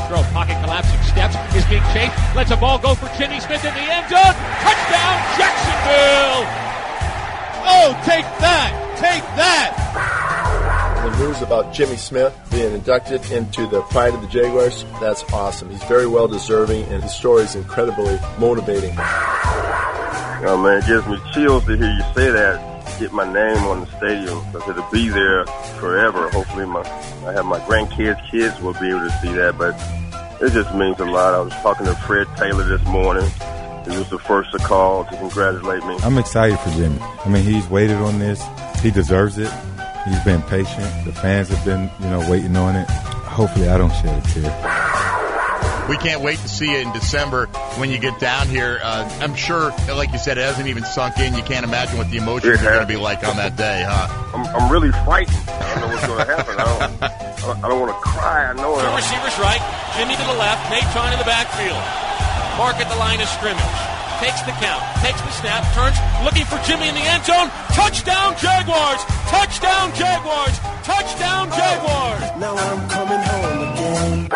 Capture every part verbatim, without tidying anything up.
throw. Pocket collapsing. Steps. Is being chased. Lets a ball go for Jimmy Smith in the end zone. Touchdown, Jacksonville! Oh, take that! Take that! The news about Jimmy Smith being inducted into the Pride of the Jaguars, that's awesome. He's very well deserving, and his story is incredibly motivating. Oh, man, it gives me chills to hear you say that. Get my name on the stadium, because it'll be there forever. Hopefully my I have my grandkids' kids will be able to see that, but it just means a lot. I was talking to Fred Taylor this morning. He was the first to call to congratulate me. I'm excited for Jimmy. I mean, he's waited on this. He deserves it. He's been patient. The fans have been, you know, waiting on it. Hopefully I don't shed a tear. We can't wait to see it in December when you get down here. Uh, I'm sure, like you said, it hasn't even sunk in. You can't imagine what the emotions yeah. are going to be like on that day, huh? I'm, I'm really frightened. I don't know what's going to happen. I don't, I don't, I don't want to cry. I know it. Two receivers right, Jimmy to the left, Natron in the backfield. Mark at the line of scrimmage. Takes the count, takes the snap, turns, looking for Jimmy in the end zone. Touchdown, Jaguars! Touchdown, Jaguars! Touchdown, Jaguars! Now I'm coming home again.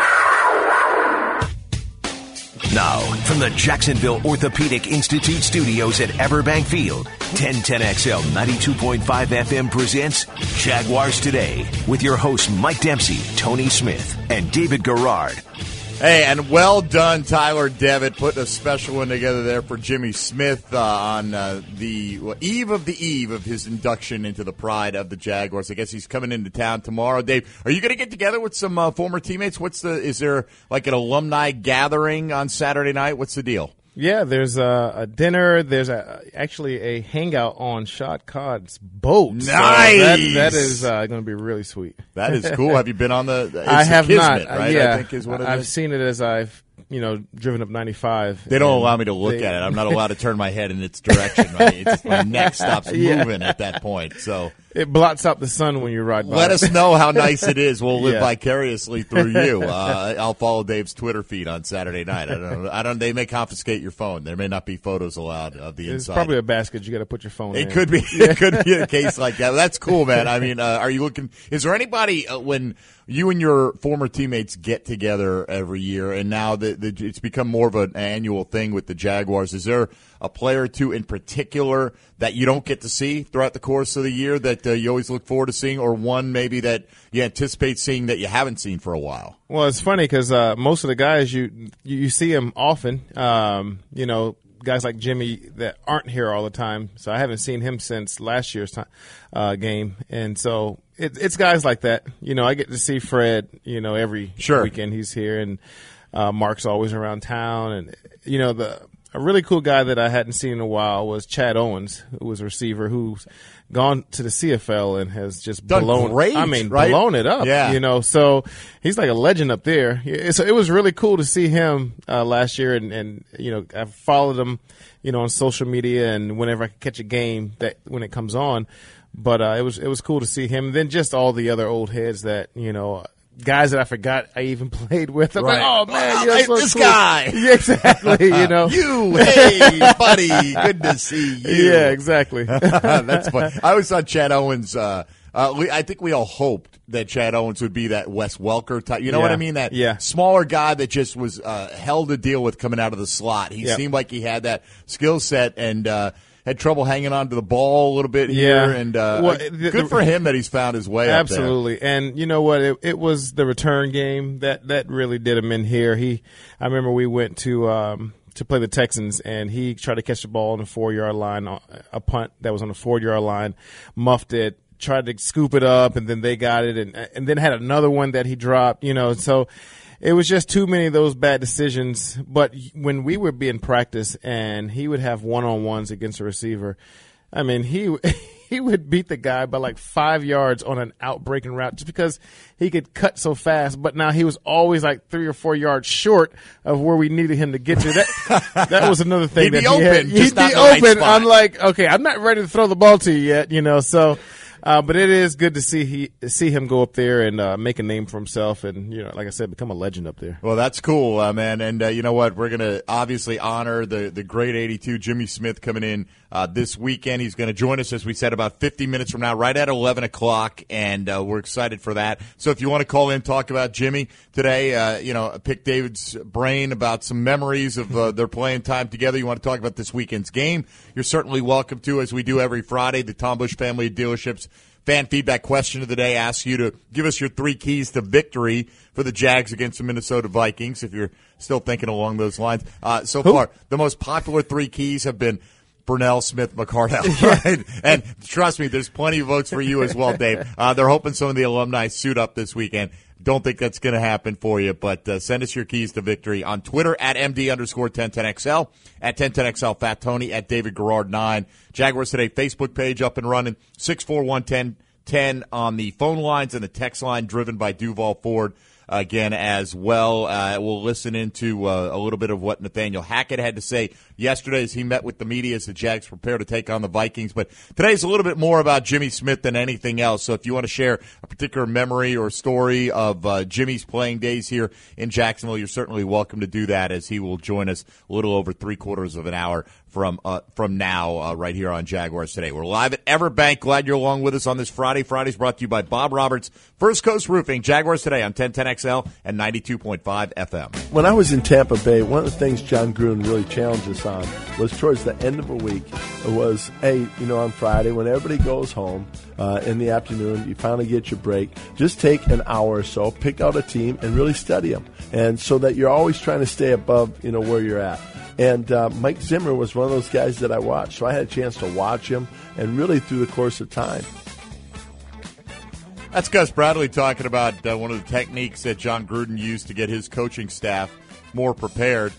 Now, from the Jacksonville Orthopedic Institute studios at Everbank Field, ten ten X L ninety-two point five F M presents Jaguars Today with your hosts Mike Dempsey, Tony Smith, and David Garrard. Hey, and well done, Tyler Devitt, putting a special one together there for Jimmy Smith uh, on uh, the well, eve of the eve of his induction into the Pride of the Jaguars. I guess he's coming into town tomorrow. Dave, are you going to get together with some uh, former teammates? What's the? Is there like an alumni gathering on Saturday night? What's the deal? Yeah, there's a, a dinner. There's a, actually a hangout on Shad Khan's boat. Nice. So that, that is uh, going to be really sweet. That is cool. Have you been on the? It's I have Kismet, not. Right? Yeah, I think is what it I've is. seen it as I've you know driven up ninety-five. They don't allow me to look they, at it. I'm not allowed to turn my head in its direction. Right, it's just my neck stops yeah. moving at that point. So. It blots out the sun when you ride by. Let it. us know how nice it is. We'll live yeah. vicariously through you. Uh, I'll follow Dave's Twitter feed on Saturday night. I don't know. I don't. They may confiscate your phone. There may not be photos allowed of the It's inside. It's probably a basket you got to put your phone it in. It could be. It could be a case like that. That's cool, man. I mean, uh, are you looking? Is there anybody uh, when you and your former teammates get together every year, and now the, the, it's become more of an annual thing with the Jaguars? Is there a player or two in particular that you don't get to see throughout the course of the year that uh, you always look forward to seeing, or one maybe that you anticipate seeing that you haven't seen for a while? Well, it's funny because uh, most of the guys you you see them often. Um, you know, guys like Jimmy that aren't here all the time. So I haven't seen him since last year's time, uh, game, and so it, it's guys like that. You know, I get to see Fred. You know, every sure. weekend he's here, and uh, Mark's always around town, and you know the. A really cool guy that I hadn't seen in a while was Chad Owens, who was a receiver who's gone to the C F L and has just Done blown. Great, I mean, right? blown it up. Yeah. You know, so he's like a legend up there. So it was really cool to see him uh, last year, and, and you know, I followed him, you know, on social media, and whenever I could catch a game that when it comes on. But uh, it was it was cool to see him. And then just all the other old heads that you know. Guys that I forgot I even played with. I'm right. like, oh, man. Oh, you're hey, so this cool. guy. Yeah, exactly. You know. you, hey, buddy. Good to see you. Yeah, exactly. That's fun. I always thought Chad Owens, uh, uh, we, I think we all hoped that Chad Owens would be that Wes Welker type. You know yeah. what I mean? That yeah. smaller guy that just was uh, hell to deal with coming out of the slot. He yep. seemed like he had that skill set and uh, had trouble hanging on to the ball a little bit yeah. here. And uh, well, good the, for him that he's found his way absolutely. up there. And you know what? It, it was the return game that, that really did him in here. He, I remember we went to um, to play the Texans, and he tried to catch the ball on the four-yard line, a punt that was on the four-yard line, muffed it, tried to scoop it up, and then they got it, and and then had another one that he dropped, you know, so it was just too many of those bad decisions. But when we would be in practice and he would have one-on-ones against a receiver, I mean, he he would beat the guy by like five yards on an out-breaking route just because he could cut so fast. But now he was always like three or four yards short of where we needed him to get to. That that was another thing. He'd that be he open, had. just He'd not be the right open. spot. I'm like, okay, I'm not ready to throw the ball to you yet, you know, so – Uh, but it is good to see he see him go up there and uh, make a name for himself, and you know, like I said, become a legend up there. Well, that's cool, uh, man. And uh, you know what? We're going to obviously honor the the great eighty-two Jimmy Smith coming in uh, this weekend. He's going to join us, as we said, about fifty minutes from now, right at eleven o'clock, and uh, we're excited for that. So if you want to call in, talk about Jimmy today, uh, you know, pick David's brain about some memories of uh, their playing time together. You want to talk about this weekend's game, you're certainly welcome to, as we do every Friday. The Tom Busch family of dealerships fan feedback question of the day asks you to give us your three keys to victory for the Jags against the Minnesota Vikings, if you're still thinking along those lines. Uh, so Who? far, the most popular three keys have been Burnell, Smith, McCardell, right? And trust me, there's plenty of votes for you as well, Dave. Uh, they're hoping some of the alumni suit up this weekend. Don't think that's going to happen for you, but uh, send us your keys to victory on Twitter at M D underscore ten ten X L, at ten ten X L Fat Tony, at David Garrard nine. Jaguars Today Facebook page up and running, six four one, ten ten on the phone lines and the text line driven by Duval Ford. Again, as well, uh, we'll listen into uh, a little bit of what Nathaniel Hackett had to say yesterday as he met with the media as the Jags prepare to take on the Vikings. But today's a little bit more about Jimmy Smith than anything else. So if you want to share a particular memory or story of uh, Jimmy's playing days here in Jacksonville, you're certainly welcome to do that, as he will join us a little over three quarters of an hour from uh, from now uh, right here on Jaguars Today. We're live at Everbank. Glad you're along with us on this Friday. Friday's brought to you by Bob Roberts, First Coast Roofing. Jaguars Today on ten ten X L and ninety-two point five F M. When I was in Tampa Bay, one of the things John Gruden really challenged us on was towards the end of a week was, hey, you know, on Friday when everybody goes home uh, in the afternoon, you finally get your break, just take an hour or so, pick out a team, and really study them. And so that you're always trying to stay above, you know, where you're at. And uh, Mike Zimmer was one of those guys that I watched. So I had a chance to watch him and really through the course of time. That's Gus Bradley talking about uh, one of the techniques that John Gruden used to get his coaching staff more prepared.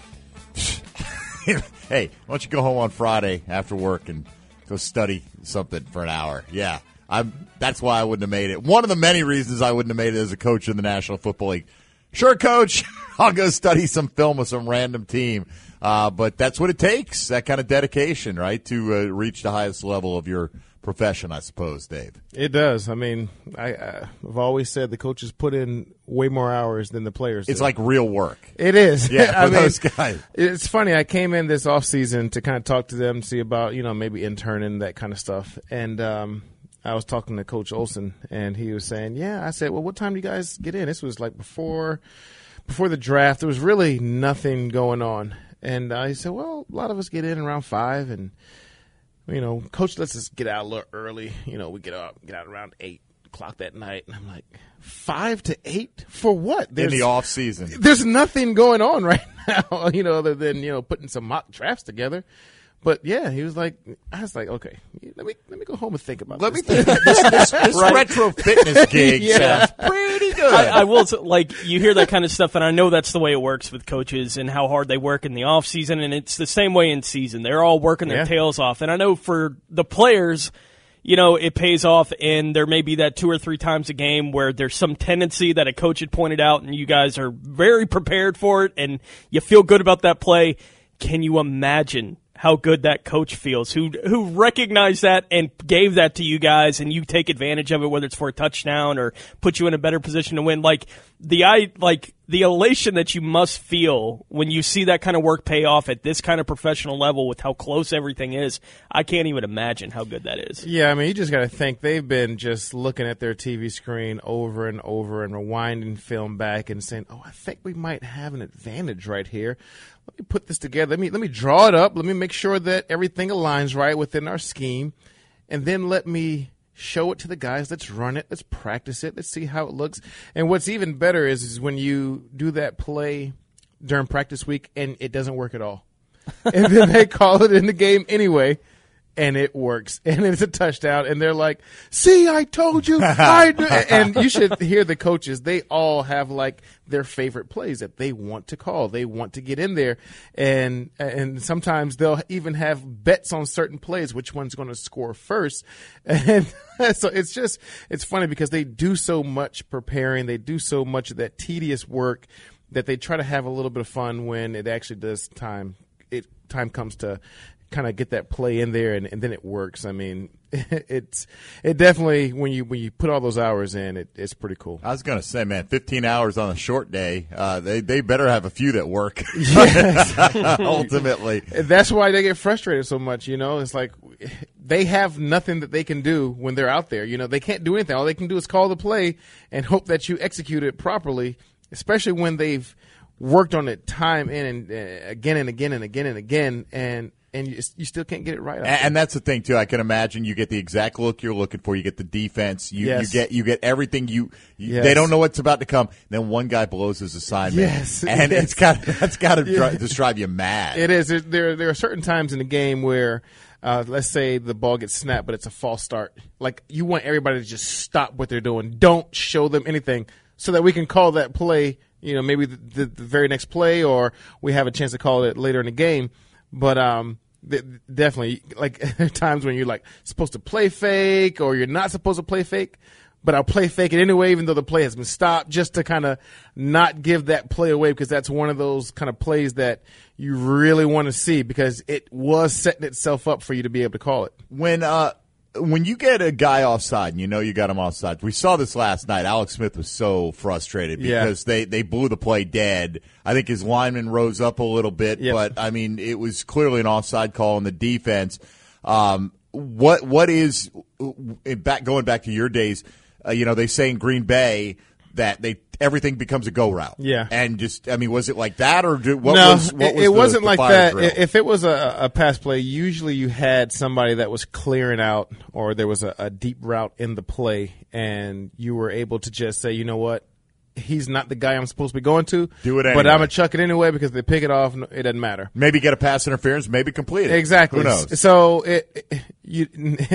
Hey, why don't you go home on Friday after work and go study something for an hour? Yeah, I'm. That's why I wouldn't have made it. One of the many reasons I wouldn't have made it as a coach in the National Football League. Sure, Coach, I'll go study some film with some random team. Uh, but that's what it takes, that kind of dedication, right, to uh, reach the highest level of your profession, I suppose, Dave. It does. I mean, I, I've always said the coaches put in way more hours than the players It's do. like real work. It is. Yeah, for I mean, those guys. It's funny. I came in this off season to kind of talk to them, see about, you know, maybe interning, that kind of stuff. And um, I was talking to Coach Olsen, and he was saying, yeah, I said, well, what time do you guys get in? This was like before before the draft. There was really nothing going on. And uh, he said, well, a lot of us get in around five, and, you know, Coach lets us get out a little early. You know, we get out, get out around eight o'clock that night. And I'm like, five to eight? For what? There's, in the off season. There's nothing going on right now, you know, other than, you know, putting some mock drafts together. But, yeah, he was like, I was like, okay, let me let me go home and think about let this. Let me think. This, this, this right. retro fitness gig Yeah. sounds pretty good. I, I will, like, you hear that kind of stuff, and I know that's the way it works with coaches and how hard they work in the off season, and it's the same way in season. They're all working their Yeah. tails off. And I know for the players, you know, it pays off, and there may be that two or three times a game where there's some tendency that a coach had pointed out, and you guys are very prepared for it, and you feel good about that play. Can you imagine how good that coach feels, who who recognized that and gave that to you guys, and you take advantage of it, whether it's for a touchdown or put you in a better position to win? Like the I like the elation that you must feel when you see that kind of work pay off at this kind of professional level with how close everything is. I can't even imagine how good that is. Yeah, I mean, you just got to think they've been just looking at their T V screen over and over and rewinding film back and saying, oh, I think we might have an advantage right here. Let me put this together. Let me let me draw it up. Let me make sure that everything aligns right within our scheme. And then let me show it to the guys. Let's run it. Let's practice it. Let's see how it looks. And what's even better is, is when you do that play during practice week and it doesn't work at all. And then they call it in the game anyway. And it works, and it's a touchdown, and they're like, see, I told you. I knew. And you should hear the coaches. They all have, like, their favorite plays that they want to call. They want to get in there, and and sometimes they'll even have bets on certain plays, which one's going to score first. And so it's just – it's funny because they do so much preparing. They do so much of that tedious work that they try to have a little bit of fun when it actually does time – it time comes to – kind of get that play in there, and, and then it works. I mean, it's it definitely when you when you put all those hours in, it, it's pretty cool. I was gonna say, man, fifteen hours on a short day. Uh, they they better have a few that work. Yes. Ultimately, that's why they get frustrated so much. You know, it's like they have nothing that they can do when they're out there. You know, they can't do anything. All they can do is call the play and hope that you execute it properly, especially when they've worked on it time in and uh, again and again and again and again, and and you, you still can't get it right. And, and that's the thing too. I can imagine you get the exact look you're looking for. You get the defense. You, yes. you get you get everything. You, you yes. they don't know what's about to come. Then one guy blows his assignment. Yes, and yes. it's got that's got to yeah. dri- just drive you mad. It is. There there are certain times in the game where, uh, let's say the ball gets snapped, but it's a false start. Like you want everybody to just stop what they're doing. Don't show them anything, so that we can call that play. You know, maybe the, the, the very next play, or we have a chance to call it later in the game. But um, th- definitely, like there are times when you're like supposed to play fake, or you're not supposed to play fake, but I'll play fake it anyway, even though the play has been stopped, just to kind of not give that play away, because that's one of those kind of plays that you really want to see, because it was setting itself up for you to be able to call it. When uh. When you get a guy offside and you know you got him offside, we saw this last night. Alex Smith was so frustrated because yeah. they, they blew the play dead. I think his lineman rose up a little bit, yep. but, I mean, it was clearly an offside call in the defense. Um, what what is back going back to your days, uh, you know, they say in Green Bay that they everything becomes a go route. Yeah. And just, I mean, was it like that, or do, what no, was what was it the, wasn't the like fire that. drill? If it was a, a pass play, usually you had somebody that was clearing out, or there was a, a deep route in the play, and you were able to just say, you know what, he's not the guy I'm supposed to be going to. Do it anyway. But I'm going to chuck it anyway, because they pick it off. It doesn't matter. Maybe get a pass interference, maybe complete it. Exactly. Who knows? So it, it, you,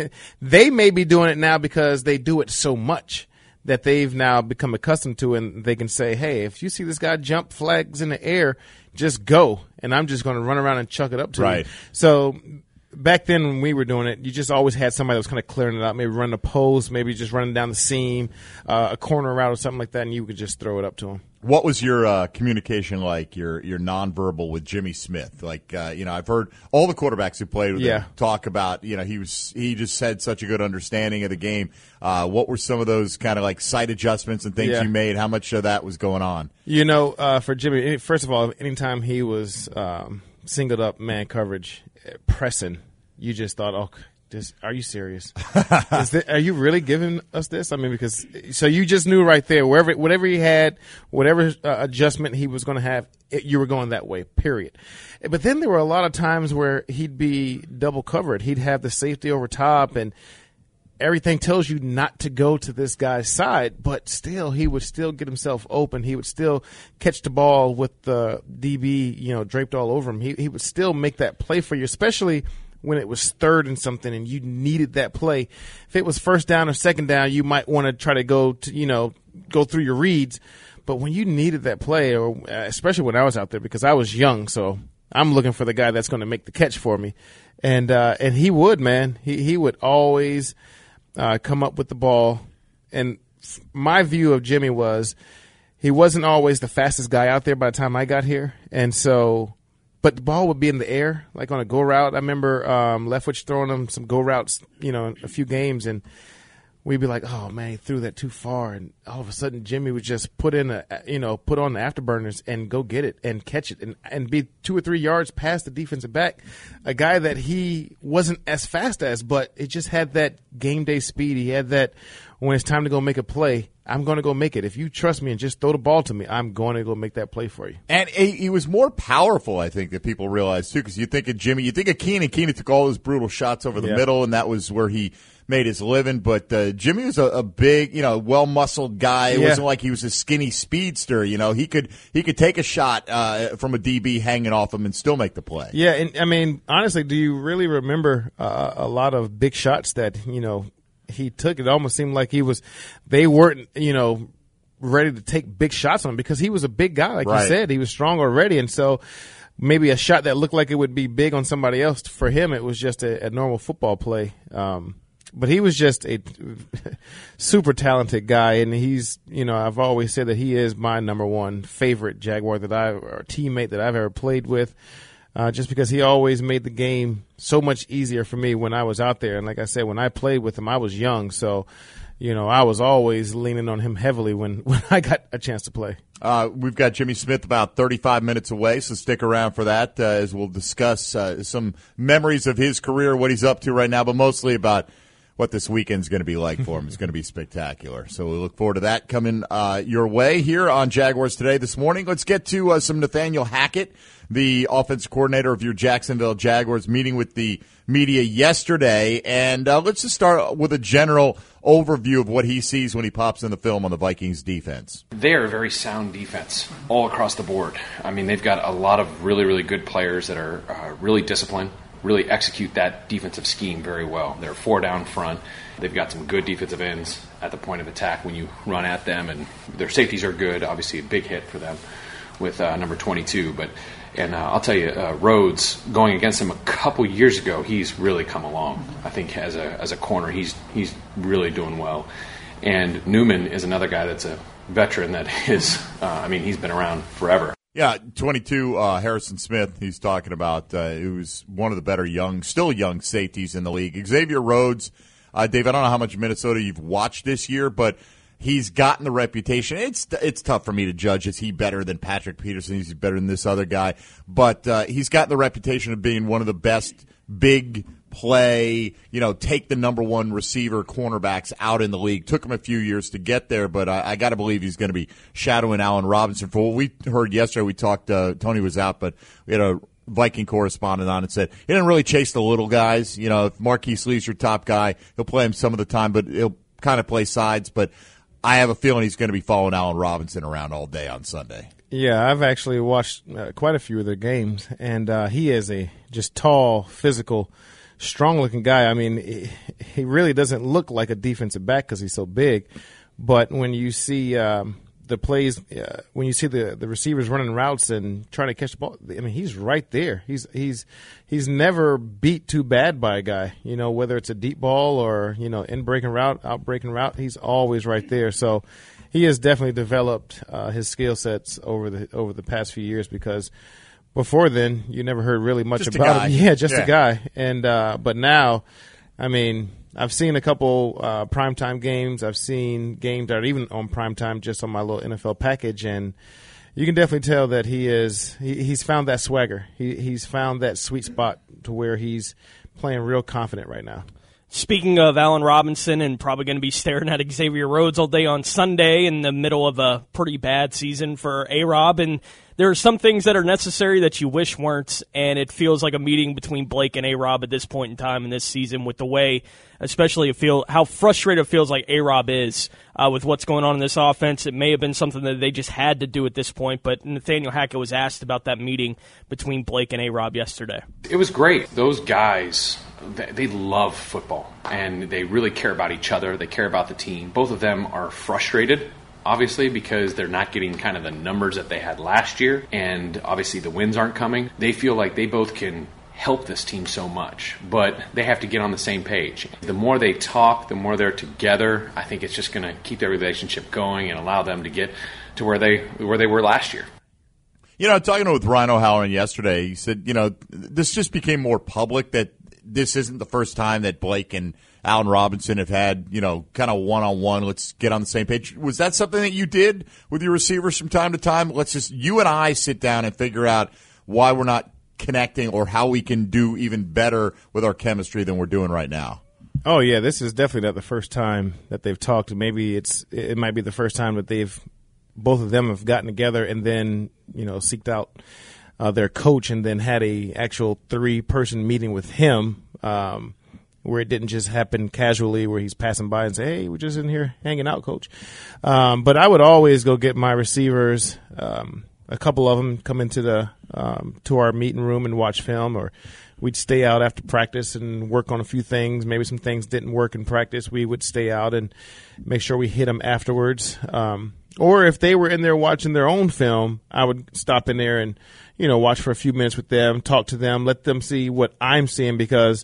they may be doing it now because they do it so much that they've now become accustomed to, and they can say, hey, if you see this guy jump flags in the air, just go, and I'm just going to run around and chuck it up to right. him. So back then when we were doing it, you just always had somebody that was kind of clearing it out, maybe running a post, maybe just running down the seam, uh, a corner route or something like that, and you could just throw it up to him. What was your uh, communication like, your your nonverbal with Jimmy Smith? Like, uh, you know, I've heard all the quarterbacks who played with yeah. him talk about, you know, he was he just had such a good understanding of the game. Uh, what were some of those kind of like sight adjustments and things yeah. you made? How much of that was going on? You know, uh, for Jimmy, first of all, anytime he was um, singled up man coverage, pressing, you just thought, oh, This, are you serious? Is this, are you really giving us this? I mean, because so you just knew right there, wherever, whatever he had, whatever uh, adjustment he was going to have, it, you were going that way. Period. But then there were a lot of times where he'd be double covered. He'd have the safety over top, and everything tells you not to go to this guy's side. But still, he would still get himself open. He would still catch the ball with the D B, you know, draped all over him. He he would still make that play for you, especially when it was third and something and you needed that play. If it was first down or second down, you might want to try to go to, you know, go through your reads. But when you needed that play, or especially when I was out there, because I was young, so I'm looking for the guy that's going to make the catch for me. And uh, and he would, man. He, he would always uh, come up with the ball. And my view of Jimmy was he wasn't always the fastest guy out there by the time I got here. And so – but the ball would be in the air, like on a go route. I remember um, Leftwich throwing him some go routes, you know, in a few games, and we'd be like, "Oh man, he threw that too far." And all of a sudden, Jimmy would just put in a, you know, put on the afterburners and go get it and catch it, and and be two or three yards past the defensive back, a guy that he wasn't as fast as, but it just had that game day speed. He had that when it's time to go make a play. I'm going to go make it. If you trust me and just throw the ball to me, I'm going to go make that play for you. And he, he was more powerful, I think, than people realize, too, because you think of Jimmy, you think of Keenan. Keenan took all those brutal shots over the yeah. middle, and that was where he made his living. But uh, Jimmy was a, a big, you know, well-muscled guy. It yeah. wasn't like he was a skinny speedster. You know, he could he could take a shot uh, from a D B hanging off him and still make the play. Yeah, and I mean, honestly, do you really remember uh, a lot of big shots that, you know, he took? It almost seemed like he was, they weren't, you know, ready to take big shots on him because he was a big guy, like right. you said. He was strong already, and so maybe a shot that looked like it would be big on somebody else, for him it was just a, a normal football play. Um, but he was just a super talented guy, and he's, you know, I've always said that he is my number one favorite Jaguar that I or teammate that I've ever played with. uh, just because he always made the game so much easier for me when I was out there. And like I said, when I played with him, I was young, so you know I was always leaning on him heavily when, when I got a chance to play. Uh, we've got Jimmy Smith about thirty-five minutes away, so stick around for that uh, as we'll discuss uh, some memories of his career, what he's up to right now, but mostly about what this weekend's going to be like for him. It's going to be spectacular. So we look forward to that coming uh, your way here on Jaguars Today this morning. Let's get to uh, some Nathaniel Hackett, the offensive coordinator of your Jacksonville Jaguars, meeting with the media yesterday. And uh, let's just start with a general overview of what he sees when he pops in the film on the Vikings defense. They're a very sound defense all across the board. I mean, they've got a lot of really, really good players that are uh, really disciplined, really execute that defensive scheme very well. They're four down front. They've got some good defensive ends at the point of attack when you run at them, and their safeties are good. Obviously, a big hit for them with uh, number twenty-two. But and uh, I'll tell you, uh, Rhodes going against him a couple years ago, he's really come along. I think as a as a corner, he's he's really doing well. And Newman is another guy that's a veteran that is. Uh, I mean, he's been around forever. Yeah, twenty-two, uh, Harrison Smith, he's talking about, uh, who's one of the better young, still young safeties in the league. Xavier Rhodes, uh, Dave, I don't know how much Minnesota you've watched this year, but he's gotten the reputation. It's it's tough for me to judge. Is he better than Patrick Peterson? Is he better than this other guy? But uh, he's gotten the reputation of being one of the best big play, you know, take the number one receiver cornerbacks out in the league. Took him a few years to get there, but I, I got to believe he's going to be shadowing Allen Robinson. For what we heard yesterday, we talked, uh, Tony was out, but we had a Viking correspondent on and said he didn't really chase the little guys. You know, if Marquise Lee's your top guy, he'll play him some of the time, but he'll kind of play sides. But I have a feeling he's going to be following Allen Robinson around all day on Sunday. Yeah, I've actually watched uh, quite a few of their games, and uh, he is a just tall, physical, strong-looking guy. I mean, he, he really doesn't look like a defensive back because he's so big. But when you see um, the plays, uh, when you see the, the receivers running routes and trying to catch the ball, I mean, he's right there. He's he's he's never beat too bad by a guy. You know, whether it's a deep ball or you know in breaking route, out breaking route, he's always right there. So he has definitely developed uh, his skill sets over the over the past few years because. Before then, you never heard really much just about him. Yeah, just yeah. a guy. And uh, but now, I mean, I've seen a couple uh, primetime games. I've seen games that are even on primetime just on my little N F L package, and you can definitely tell that he is he, he's found that swagger. He he's found that sweet spot to where he's playing real confident right now. Speaking of Allen Robinson and probably going to be staring at Xavier Rhodes all day on Sunday in the middle of a pretty bad season for A-Rob, and there are some things that are necessary that you wish weren't, and it feels like a meeting between Blake and A-Rob at this point in time in this season with the way, especially it feel how frustrated it feels like A-Rob is uh, with what's going on in this offense. It may have been something that they just had to do at this point, but Nathaniel Hackett was asked about that meeting between Blake and A-Rob yesterday. It was great. Those guys, they love football, and they really care about each other. They care about the team. Both of them are frustrated, obviously, because they're not getting kind of the numbers that they had last year, and obviously the wins aren't coming. They feel like they both can help this team so much, but they have to get on the same page. The more they talk, the more they're together, I think it's just going to keep their relationship going and allow them to get to where they where they were last year. You know, talking with Ryan O'Halloran yesterday, he said, you know, this just became more public that this isn't the first time that Blake and Allen Robinson have had, you know, kind of one-on-one, let's get on the same page. Was that something that you did with your receivers from time to time? Let's just, you and I sit down and figure out why we're not connecting or how we can do even better with our chemistry than we're doing right now. Oh, yeah, this is definitely not the first time that they've talked. Maybe it's it might be the first time that they've, both of them have gotten together and then, you know, seeked out uh, their coach and then had a actual three-person meeting with him um, where it didn't just happen casually where he's passing by and say, hey, we're just in here hanging out, coach. Um, but I would always go get my receivers, um, a couple of them come into the um, to our meeting room and watch film, or we'd stay out after practice and work on a few things. Maybe some things didn't work in practice. We would stay out and make sure we hit them afterwards. Um, or if they were in there watching their own film, I would stop in there and, you know, watch for a few minutes with them, talk to them, let them see what I'm seeing, because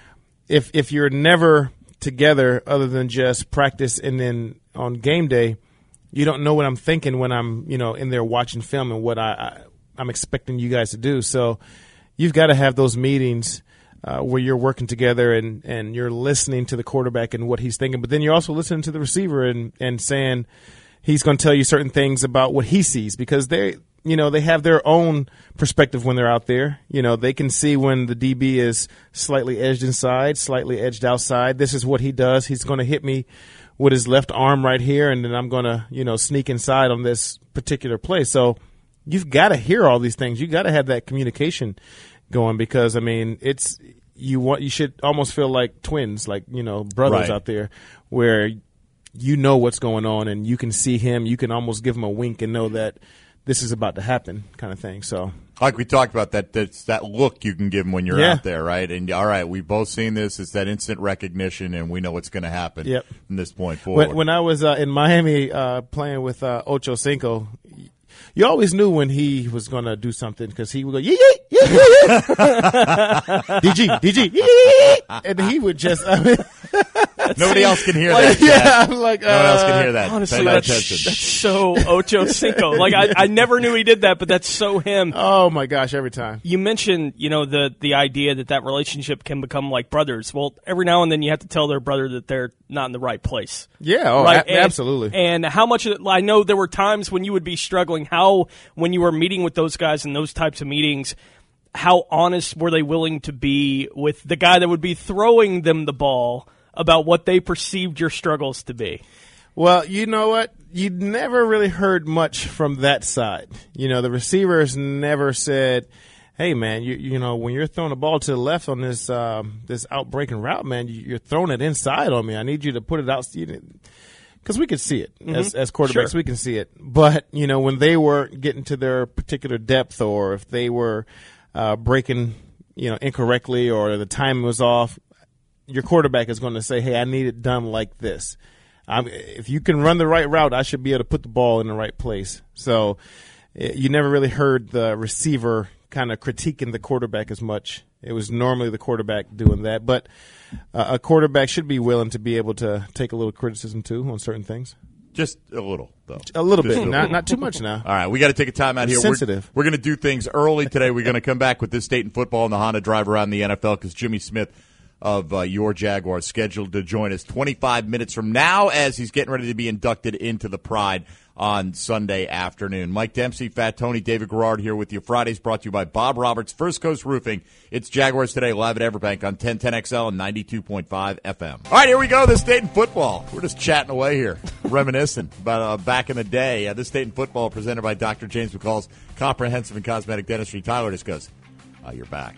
if if you're never together other than just practice and then on game day, you don't know what I'm thinking when I'm, you know, in there watching film and what I, I, I'm expecting you guys to do. So you've got to have those meetings uh, where you're working together and, and you're listening to the quarterback and what he's thinking, but then you're also listening to the receiver and, and saying he's going to tell you certain things about what he sees, because they, you know, they have their own perspective when they're out there. You know, they can see when the D B is slightly edged inside, slightly edged outside. This is what he does. He's going to hit me with his left arm right here, and then I'm going to, you know, sneak inside on this particular play. So you've got to hear all these things. You got to have that communication going, because I mean, it's you want you should almost feel like twins, like, you know, brothers right. out there, where you know what's going on and you can see him. You can almost give him a wink and know that this is about to happen, kind of thing. So, like we talked about, that that's that look you can give them when you're Yeah. out there, right? And all right, we've both seen this. It's that instant recognition, and we know what's going to happen Yep. from this point forward. When, when I was uh, in Miami uh, playing with uh, Ocho Cinco, you always knew when he was going to do something, because he would go, yee, yee, yee, yee, yee. D G, D G, yee, yee, and he would just, I mean, Nobody else can hear like, that. yeah, Chad. I'm like, no one else uh, can hear that. Honestly, Pay no that's, attention. that's so Ocho Cinco. Like, I, I never knew he did that, but that's so him. oh my gosh, every time. You mentioned, you know, the the idea that that relationship can become like brothers. Well, every now and then you have to tell their brother that they're not in the right place. Yeah, oh, right? a- And- absolutely. And how much of it, I know there were times when you would be struggling. How, when you were meeting with those guys in those types of meetings, how honest were they willing to be with the guy that would be throwing them the ball about what they perceived your struggles to be? Well, you know what? You never really heard much from that side. You know, the receivers never said, "Hey, man, you you know, when you're throwing the ball to the left on this um, this outbreaking route, man, you, you're throwing it inside on me. I need you to put it out." Because we could see it Mm-hmm. as as quarterbacks, Sure. we can see it. But you know, when they were getting to their particular depth, or if they were uh, breaking, you know, incorrectly, or the timing was off, your quarterback is going to say, "Hey, I need it done like this. I'm, if you can run the right route, I should be able to put the ball in the right place." So eh, you never really heard the receiver kind of critiquing the quarterback as much. It was normally the quarterback doing that. But uh, a quarterback should be willing to be able to take a little criticism, too, on certain things. Just a little, though. A little Just bit, a not little. not too much now. All right, we got to take a time out here. Sensitive. We're, we're going to do things early today. We're going to come back with this state and football and the Honda drive around the N F L, because Jimmy Smith of uh, your Jaguars scheduled to join us twenty-five minutes from now, as he's getting ready to be inducted into the Pride on Sunday afternoon. Mike Dempsey, Fat Tony, David Garrard here with you. Friday's brought to you by Bob Roberts, First Coast Roofing. It's Jaguars Today live at Everbank on ten ten X L and ninety-two point five F M. All right, here we go. This state and football. We're just chatting away here, reminiscing about uh, back in the day. Uh, this state and football presented by Doctor James McCall's Comprehensive and Cosmetic Dentistry. Tyler just goes, "Oh, you're back."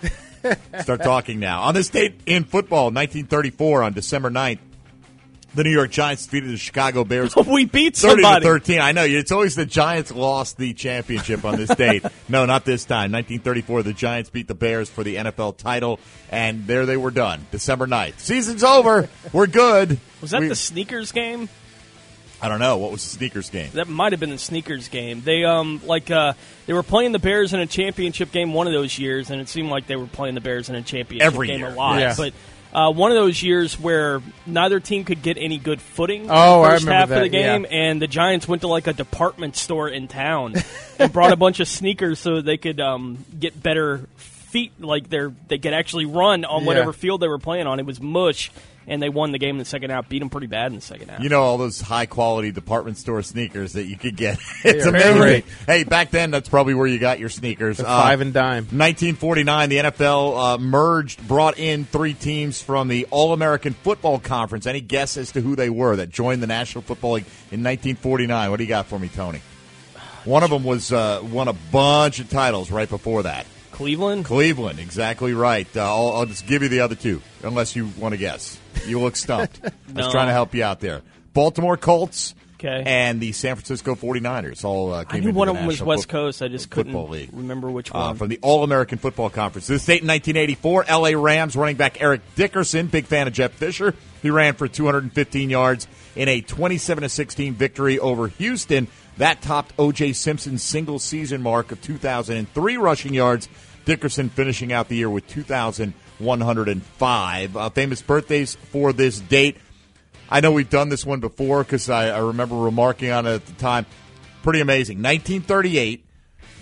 Start talking now. On this date in football, nineteen thirty-four, on December ninth, the New York Giants defeated the Chicago Bears We beat thirty somebody. to thirteen. I know. It's always the Giants lost the championship on this date. No, not this time. nineteen thirty-four, the Giants beat the Bears for the N F L title, and there they were done. December ninth. Season's over. We're good. Was that We- the sneakers game? I don't know. What was the sneakers game? That might have been the sneakers game. They um like uh they were playing the Bears in a championship game one of those years, and it seemed like they were playing the Bears in a championship Every game year. a lot. Yeah. But uh, one of those years where neither team could get any good footing Oh, the I first remember half of that, the game, yeah. and the Giants went to like a department store in town and brought a bunch of sneakers so they could um get better feet, like they're they could actually run on Yeah. whatever field they were playing on. It was mush. And they won the game in the second half, beat them pretty bad in the second half. You know, all those high-quality department store sneakers that you could get. It's Yeah, amazing. great. Hey, back then, that's probably where you got your sneakers. The Uh, five and dime. nineteen forty-nine, the N F L uh, merged, brought in three teams from the All-American Football Conference. Any guess as to who they were that joined the National Football League in nineteen forty-nine? What do you got for me, Tony? One of them was uh, won a bunch of titles right before that. Cleveland? Cleveland, exactly right. Uh, I'll, I'll just give you the other two, unless you want to guess. You look stumped. I was No. trying to help you out there. Baltimore Colts Okay. and the San Francisco forty-niners all uh, came I knew into one the of them was National West Foot- Coast. I just couldn't Football League. remember which Uh, one. from the All-American Football Conference. This date in nineteen eighty-four, L A Rams running back Eric Dickerson, big fan of Jeff Fisher. He ran for two hundred fifteen yards in a twenty-seven to sixteen victory over Houston. That topped O J Simpson's single-season mark of two thousand three rushing yards. Dickerson finishing out the year with two thousand one hundred five. Uh, famous birthdays for this date. I know we've done this one before because I, I remember remarking on it at the time. Pretty amazing. nineteen thirty-eight,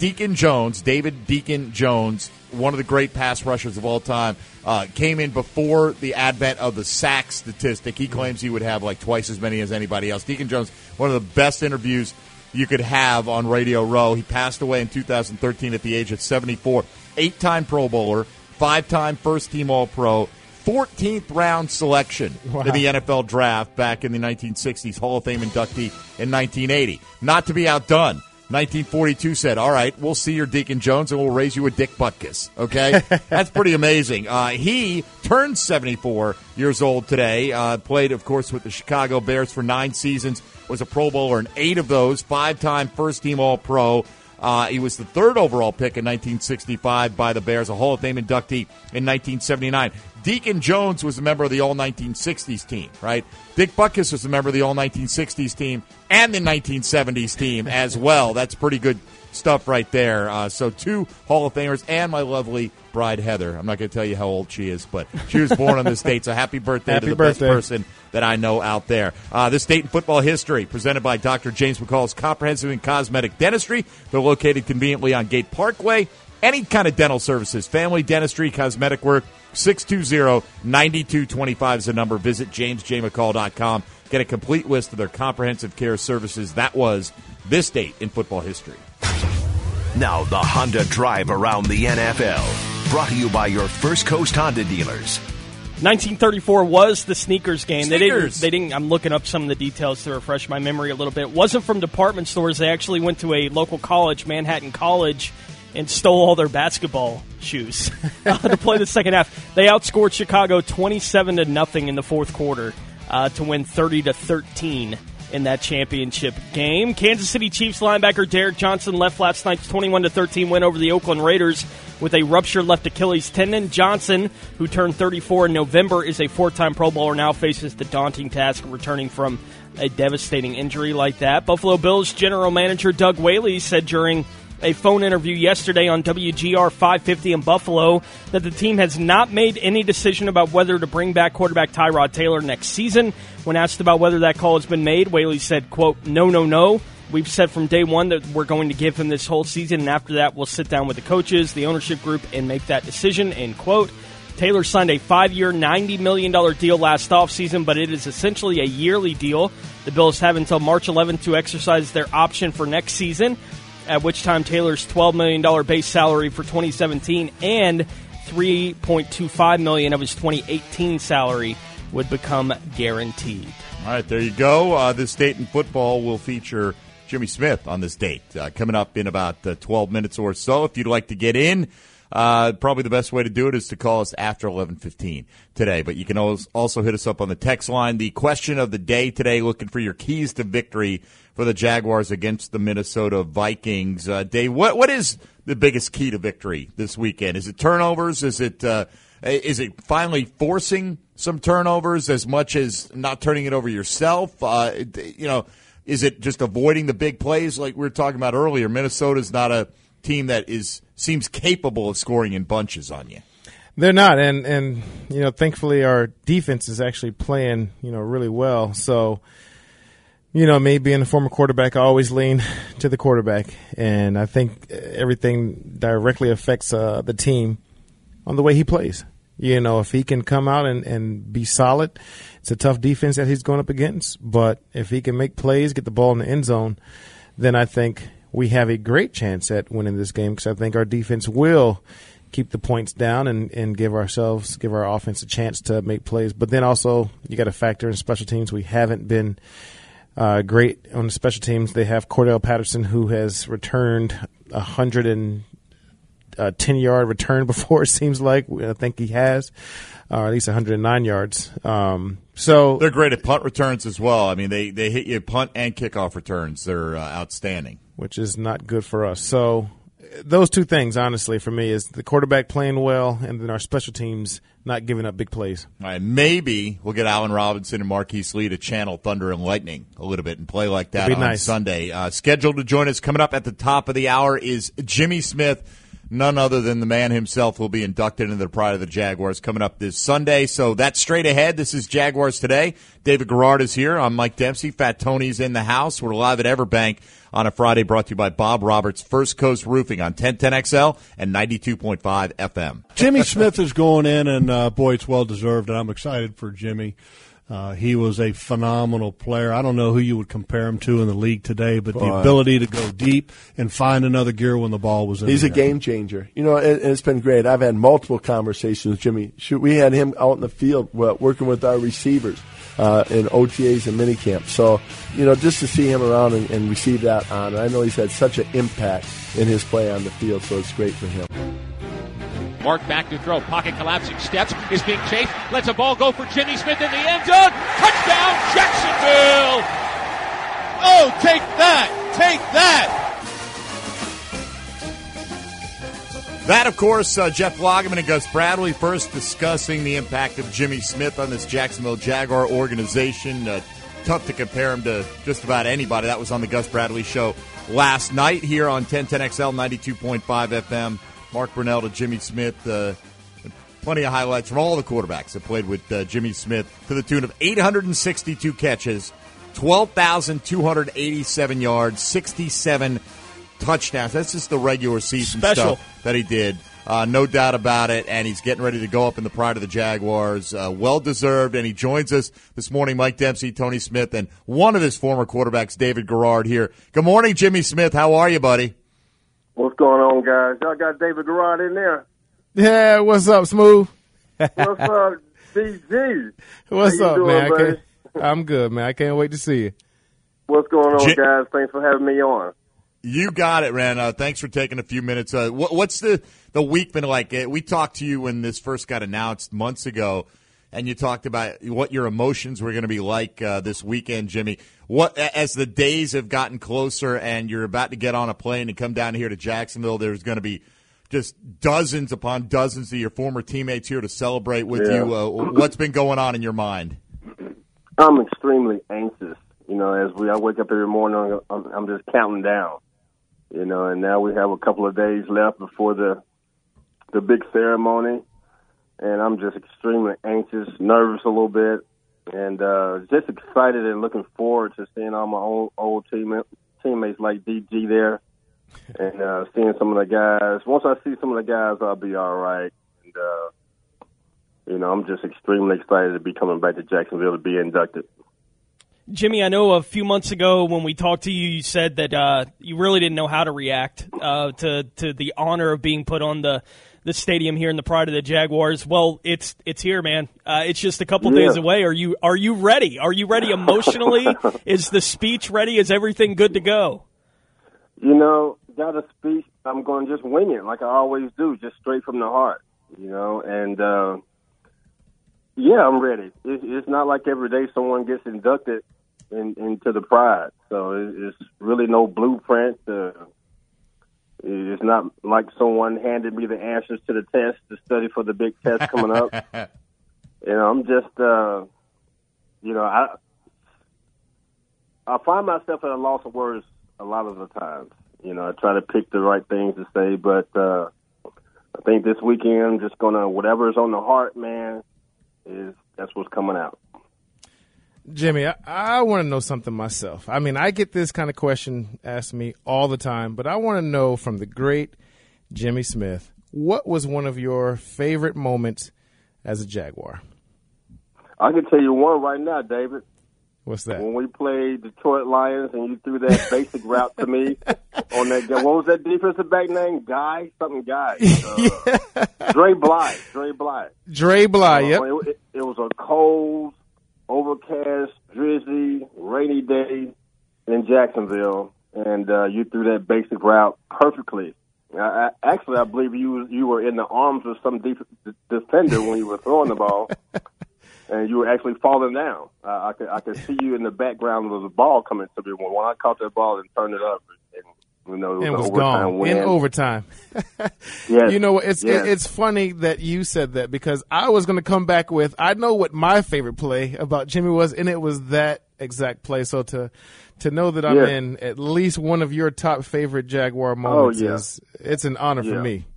Deacon Jones, David Deacon Jones, one of the great pass rushers of all time, uh, came in before the advent of the sack statistic. He claims he would have like twice as many as anybody else. Deacon Jones, one of the best interviews you could have on Radio Row. He passed away in two thousand thirteen at the age of seventy-four. Eight-time Pro Bowler, five-time first-team All-Pro, fourteenth round selection wow. in the N F L draft back in the nineteen sixties, Hall of Fame inductee in nineteen eighty. Not to be outdone, nineteen forty-two said, all right, we'll see your Deacon Jones and we'll raise you a Dick Butkus, okay? That's pretty amazing. Uh, he turned seventy-four years old today, uh, played, of course, with the Chicago Bears for nine seasons, was a Pro Bowler in eight of those, five-time first-team All-Pro. Uh, he was the third overall pick in nineteen sixty-five by the Bears, a Hall of Fame inductee in nineteen seventy-nine. Deacon Jones was a member of the All nineteen sixties team, right? Dick Butkus was a member of the All nineteen sixties team and the nineteen seventies team as well. That's pretty good stuff right there. Uh, so two Hall of Famers and my lovely bride, Heather. I'm not going to tell you how old she is, but she was born on this date, so happy birthday happy to the birthday. best person that I know out there. Uh, this date in football history, presented by Doctor James McCall's Comprehensive and Cosmetic Dentistry. They're located conveniently on Gate Parkway. Any kind of dental services, family dentistry, cosmetic work, six two zero, nine two two five is the number. Visit james j mccall dot com. Get a complete list of their comprehensive care services. That was this date in football history. Now the Honda Drive around the N F L. Brought to you by your First Coast Honda dealers. nineteen thirty-four was the sneakers game. Sneakers. They didn't, they didn't. I'm looking up some of the details to refresh my memory a little bit. It wasn't from department stores. They actually went to a local college, Manhattan College, and stole all their basketball shoes uh, to play the second half. They outscored Chicago twenty-seven to nothing in the fourth quarter uh, to win thirty to thirteen in that championship game. Kansas City Chiefs linebacker Derek Johnson left last night's twenty-one to thirteen win over the Oakland Raiders with a ruptured left Achilles tendon. Johnson, who turned thirty-four in November, is a four-time Pro Bowler, now faces the daunting task of returning from a devastating injury like that. Buffalo Bills general manager Doug Whaley said during a phone interview yesterday on W G R five fifty in Buffalo that the team has not made any decision about whether to bring back quarterback Tyrod Taylor next season. When asked about whether that call has been made, Whaley said, quote, no, no, no. We've said from day one that we're going to give him this whole season, and after that we'll sit down with the coaches, the ownership group, and make that decision, end quote. Taylor signed a five-year, ninety million dollars deal last offseason, but it is essentially a yearly deal. The Bills have until March eleventh to exercise their option for next season, at which time Taylor's twelve million dollars base salary for twenty seventeen and three point two five million dollars of his twenty eighteen salary would become guaranteed. All right, there you go. Uh, this date in football will feature Jimmy Smith on this date, uh, coming up in about uh, twelve minutes or so. If you'd like to get in, uh, probably the best way to do it is to call us after eleven fifteen today. But you can also hit us up on the text line. The question of the day today, looking for your keys to victory for the Jaguars against the Minnesota Vikings. Uh, Dave, what what is the biggest key to victory this weekend? Is it turnovers? Is it uh, is it finally forcing some turnovers as much as not turning it over yourself? Uh, you know, is it just avoiding the big plays like we were talking about earlier? Minnesota's not a team that is seems capable of scoring in bunches on you. They're not, and and you know, thankfully our defense is actually playing you know really well. So. You know, me being a former quarterback, I always lean to the quarterback, and I think everything directly affects uh, the team on the way he plays. You know, if he can come out and, and be solid, it's a tough defense that he's going up against, but if he can make plays, get the ball in the end zone, then I think we have a great chance at winning this game because I think our defense will keep the points down and, and give ourselves, give our offense a chance to make plays. But then also you got to factor in special teams. We haven't been – Uh, great on the special teams. They have Cordell Patterson, who has returned a hundred and ten yard return before. It seems like I think he has, or at least one hundred nine yards. Um, so they're great at punt returns as well. I mean, they they hit you punt and kickoff returns. They're uh, outstanding, which is not good for us. So those two things, honestly, for me, is the quarterback playing well, and then our special teams not giving up big plays. All right, maybe we'll get Allen Robinson and Marquise Lee to channel Thunder and Lightning a little bit and play like that on nice. Sunday. Uh, scheduled to join us coming up at the top of the hour is Jimmy Smith, none other than the man himself will be inducted into the Pride of the Jaguars coming up this Sunday. So that's straight ahead. This is Jaguars Today. David Garrard is here. I'm Mike Dempsey. Fat Tony's in the house. We're live at Everbank on a Friday, brought to you by Bob Roberts, First Coast Roofing on ten ten X L and ninety-two point five F M. Jimmy Smith is going in, and, uh, boy, it's well-deserved, and I'm excited for Jimmy. Uh, he was a phenomenal player. I don't know who you would compare him to in the league today, but Boy. the ability to go deep and find another gear when the ball was in He's the a air. game changer. You know, and, and it's been great. I've had multiple conversations with Jimmy. Shoot, we had him out in the field uh, working with our receivers uh, in O T As and minicamp. So, you know, just to see him around and, and receive that honor, I know he's had such an impact in his play on the field, so it's great for him. Mark back to throw. Pocket collapsing. Steps. Is being chased. Lets a ball go for Jimmy Smith in the end zone. Touchdown, Jacksonville! Oh, take that! Take that! That, of course, uh, Jeff Lageman and Gus Bradley first discussing the impact of Jimmy Smith on this Jacksonville Jaguar organization. Uh, tough to compare him to just about anybody. That was on the Gus Bradley Show last night here on ten ten X L, ninety-two point five F M. Mark Brunell to Jimmy Smith. Uh, plenty of highlights from all the quarterbacks that played with uh, Jimmy Smith to the tune of eight hundred sixty-two catches, twelve thousand two hundred eighty-seven yards, sixty-seven touchdowns. That's just the regular season Special. stuff that he did. Uh, no doubt about it, and he's getting ready to go up in the Pride of the Jaguars. Uh, well-deserved, and he joins us this morning, Mike Dempsey, Tony Smith, and one of his former quarterbacks, David Garrard, here. Good morning, Jimmy Smith. How are you, buddy? What's going on, guys? Y'all got David Garrard in there. Yeah, what's up, Smooth? What's up, D G? What's How you up, doing, man? I buddy? can't, I'm good, man. I can't wait to see you. What's going on, J- guys? Thanks for having me on. You got it, man. Uh, thanks for taking a few minutes. Uh, what, what's the, the week been like? Uh, We talked to you when this first got announced months ago, and you talked about what your emotions were going to be like uh, this weekend, Jimmy. What as the days have gotten closer and you're about to get on a plane and come down here to Jacksonville, there's going to be just dozens upon dozens of your former teammates here to celebrate with Yeah. you. Uh, what's been going on in your mind? I'm extremely anxious. You know, as we I wake up every morning, I'm, I'm just counting down. You know, and now we have a couple of days left before the the big ceremony, and I'm just extremely anxious, nervous a little bit, and uh, just excited and looking forward to seeing all my old old team, teammates like D G there, and uh, seeing some of the guys. Once I see some of the guys, I'll be all right. And uh, you know, I'm just extremely excited to be coming back to Jacksonville to be inducted. Jimmy, I know a few months ago when we talked to you, you said that uh, you really didn't know how to react uh, to to the honor of being put on the, the stadium here in the Pride of the Jaguars. Well, it's it's here, man. Uh, it's just a couple Yeah. days away. Are you are you ready? Are you ready emotionally? Is the speech ready? Is everything good to go? You know, got a speech. I'm going to just wing it like I always do, just straight from the heart. You know, and uh, yeah, I'm ready. It's, it's not like every day someone gets inducted in, into the Pride, so it, it's really no blueprint. Uh, it's not like someone handed me the answers to the test to study for the big test coming up. You know, I'm just, uh, you know, I I find myself at a loss of words a lot of the times. You know, I try to pick the right things to say, but uh, I think this weekend I'm just gonna whatever's on the heart, man, is that's what's coming out. Jimmy, I, I want to know something myself. I mean, I get this kind of question asked me all the time, but I want to know from the great Jimmy Smith, what was one of your favorite moments as a Jaguar? I can tell you one right now, David. What's that? When we played Detroit Lions and you threw that basic route to me on that game. What was that defensive back name? Guy? Something Guy. Uh, Dre Bly. Dre Bly. Dre Bly, Uh, yep. It, it, it was a cold, overcast, drizzly, rainy day in Jacksonville, and uh, you threw that basic route perfectly. I, I, actually, I believe you you were in the arms of some def- defender when you were throwing the ball, and you were actually falling down. Uh, I could I could see you in the background of the ball coming to me when, when I caught that ball and turned it up. And, you know, it was, And an was overtime gone win. in overtime. Yes. You know, it's Yes. it, it's funny that you said that because I was going to come back with I know what my favorite play about Jimmy was, and it was that exact play. So to to know that I'm Yeah. in at least one of your top favorite Jaguar moments yeah. is it's an honor Yeah. for me.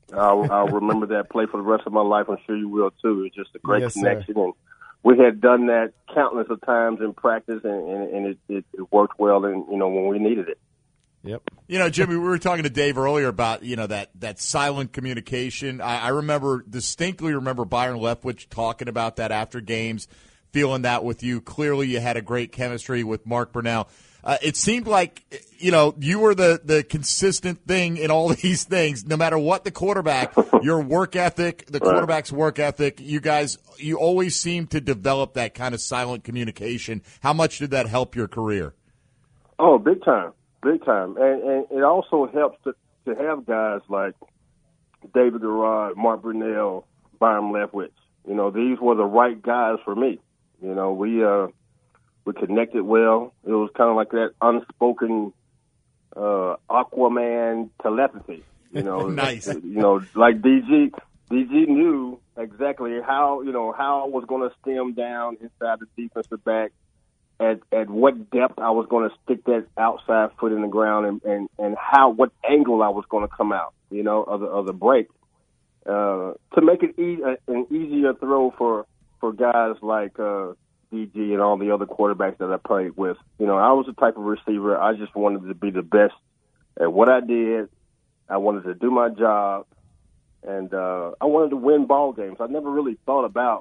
I'll, I'll remember that play for the rest of my life. I'm sure you will too. It's just a great Yes, connection, sir. and we had done that countless of times in practice, and, and, and it, it, it worked well. And you know when we needed it. Yep. You know, Jimmy, we were talking to Dave earlier about, you know, that, that silent communication. I, I remember, distinctly remember Byron Leftwich talking about that after games, feeling that with you. Clearly you had a great chemistry with Mark Brunell. Uh, it seemed like, you know, you were the, the consistent thing in all these things. No matter what the quarterback, your work ethic, the quarterback's work ethic, you guys, you always seem to develop that kind of silent communication. How much did that help your career? Oh, big time. Big time. And, and it also helps to, to have guys like David Garrard, Mark Brunell, Byron Leftwich. You know, these were the right guys for me. You know, we uh, we connected well. It was kind of like that unspoken uh, Aquaman telepathy. You know, Nice. You know, like D G. D G knew exactly how, you know, how I was going to stem down inside the defensive back. At, at what depth I was going to stick that outside foot in the ground, and, and, and how what angle I was going to come out, you know, of the, of the break, uh, to make it e- an easier throw for for guys like uh, D G and all the other quarterbacks that I played with. You know, I was the type of receiver. I just wanted to be the best at what I did. I wanted to do my job, and uh, I wanted to win ball games. I never really thought about,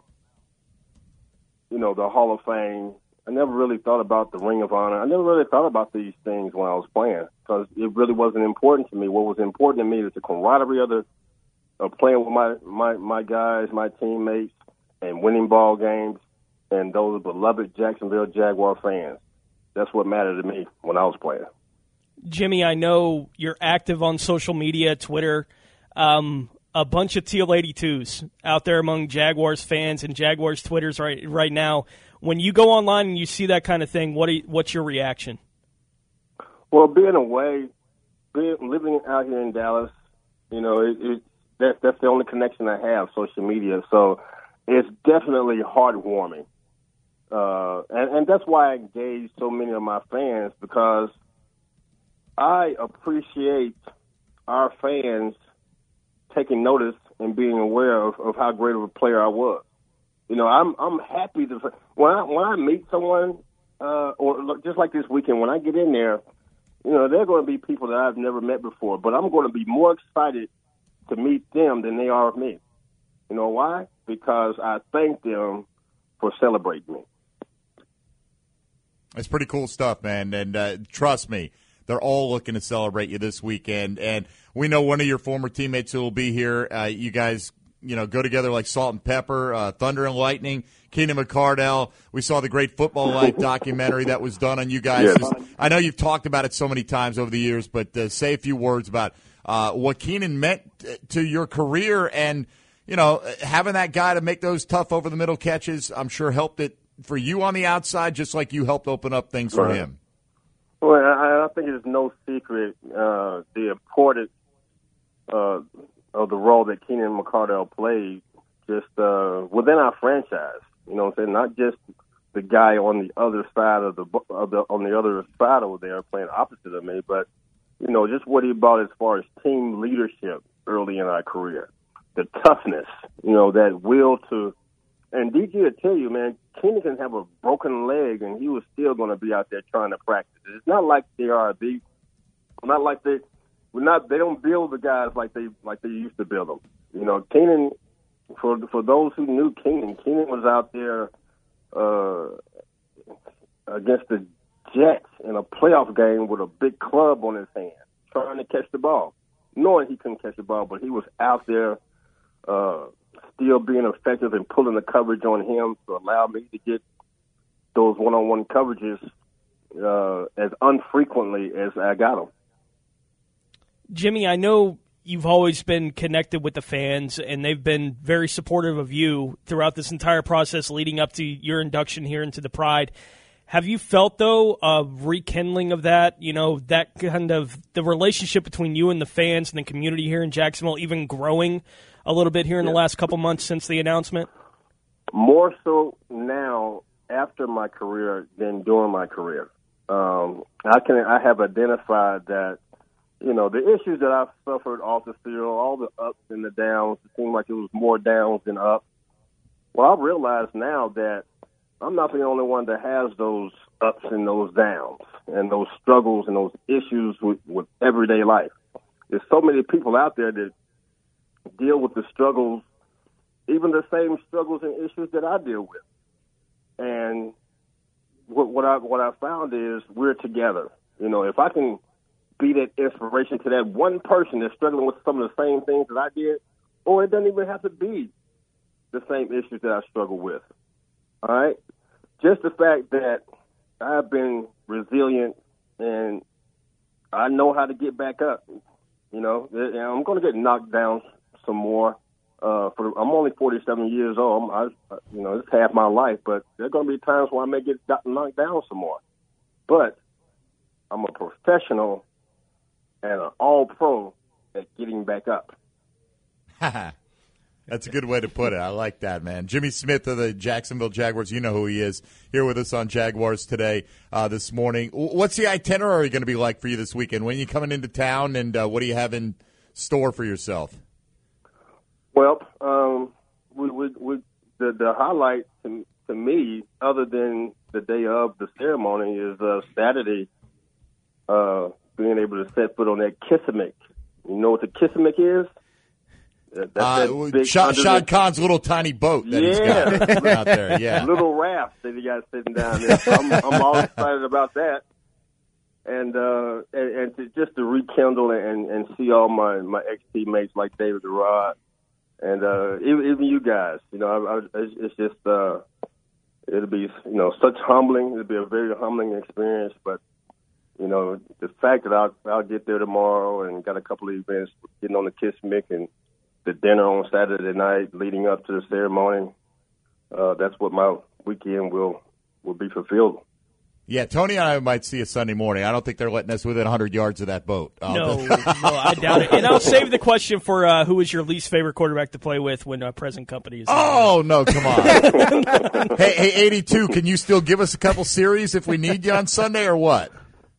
you know, the Hall of Fame. I never really thought about the Ring of Honor. I never really thought about these things when I was playing because it really wasn't important to me. What was important to me is the camaraderie of, the, of playing with my, my, my guys, my teammates, and winning ball games, and those beloved Jacksonville Jaguar fans. That's what mattered to me when I was playing. Jimmy, I know you're active on social media, Twitter. Um, a bunch of Teal eighty-twos out there among Jaguars fans and Jaguars Twitters right right now. When you go online and you see that kind of thing, what do you, what's your reaction? Well, being away, being living out here in Dallas, you know, it, it, that's that's the only connection I have, social media. So it's definitely heartwarming, uh, and and that's why I engage so many of my fans, because I appreciate our fans taking notice and being aware of, of how great of a player I was. You know, I'm I'm happy to when I when I meet someone, uh, or look, just like this weekend, when I get in there, you know, they're going to be people that I've never met before, but I'm going to be more excited to meet them than they are of me. You know why? Because I thank them for celebrating me. It's pretty cool stuff, man, and uh, trust me, they're all looking to celebrate you this weekend, and we know one of your former teammates who will be here. Uh, you guys, you know, go together like salt and pepper, uh, thunder and lightning. Keenan McCardell. We saw the great Football Life documentary that was done on you guys. Yes. I know you've talked about it so many times over the years, but uh, say a few words about uh, what Keenan meant to your career, and you know, having that guy to make those tough over the middle catches, I'm sure helped it for you on the outside, just like you helped open up things for Right. him. Well, I, I think it's no secret uh, the importance uh, of the role that Keenan McCardell played just uh, within our franchise. You know what I'm saying? Not just the guy on the other side of the, of the on the other side over there playing opposite of me, but you know, just what he brought as far as team leadership early in our career, the toughness, you know, that will to. And D G will tell you, man, Keenan can have a broken leg, and he was still going to be out there trying to practice. It's not like they are the, not like they, we're not. They don't build the guys like they like they used to build them. You know, Keenan. For for those who knew Keenan, Keenan was out there uh, against the Jets in a playoff game with a big club on his hand, trying to catch the ball, knowing he couldn't catch the ball, but he was out there uh, still being effective and pulling the coverage on him to allow me to get those one-on-one coverages uh, as unfrequently as I got them. Jimmy, I know you've always been connected with the fans, and they've been very supportive of you throughout this entire process leading up to your induction here into the Pride. Have you felt, though, a rekindling of that, you know, that kind of the relationship between you and the fans and the community here in Jacksonville even growing a little bit here in yeah. the last couple months since the announcement? More so now after my career than during my career. Um, I can I have identified that you know, the issues that I've suffered off the field, all the ups and the downs, it seemed like it was more downs than ups. Well, I realize now that I'm not the only one that has those ups and those downs and those struggles and those issues with, with everyday life. There's so many people out there that deal with the struggles, even the same struggles and issues that I deal with. And what, what I what I found is we're together. You know, if I can be that inspiration to that one person that's struggling with some of the same things that I did, or it doesn't even have to be the same issues that I struggle with. All right? Just the fact that I've been resilient and I know how to get back up. You know, I'm going to get knocked down some more. Uh, for I'm only forty-seven years old. I'm, I, you know, it's half my life, but there are going to be times when I may get knocked down some more. But I'm a professional and an all-pro at getting back up. That's a good way to put it. I like that, man. Jimmy Smith of the Jacksonville Jaguars, you know who he is, here with us on Jaguars Today uh, this morning. What's the itinerary going to be like for you this weekend? When are you coming into town, and uh, what do you have in store for yourself? Well, um, we, we, we, the, the highlight to, to me, other than the day of the ceremony, is uh, Saturday uh, being able to set foot on that Kissimmee. You know what the Kissimmee is? That's uh, Sean, Sean Khan's little tiny boat that yeah. he's got out there. Yeah, little raft that he got sitting down there. I'm, I'm all excited about that, and uh, and, and to just to rekindle and, and see all my, my ex teammates like David Garrard, and uh, even, even you guys. You know, I, I, it's, it's just uh, it'll be you know such humbling. It'll be a very humbling experience, but. You know, the fact that I'll, I'll get there tomorrow and got a couple of events, getting on the Kissimmee and the dinner on Saturday night leading up to the ceremony, uh, that's what my weekend will, will be fulfilled. Yeah, Tony and I might see you Sunday morning. I don't think they're letting us within one hundred yards of that boat. No, no, I doubt it. And I'll save the question for uh, who is your least favorite quarterback to play with when uh, present company is Oh, no, come on. hey, hey, eighty-two, can you still give us a couple series if we need you on Sunday or what?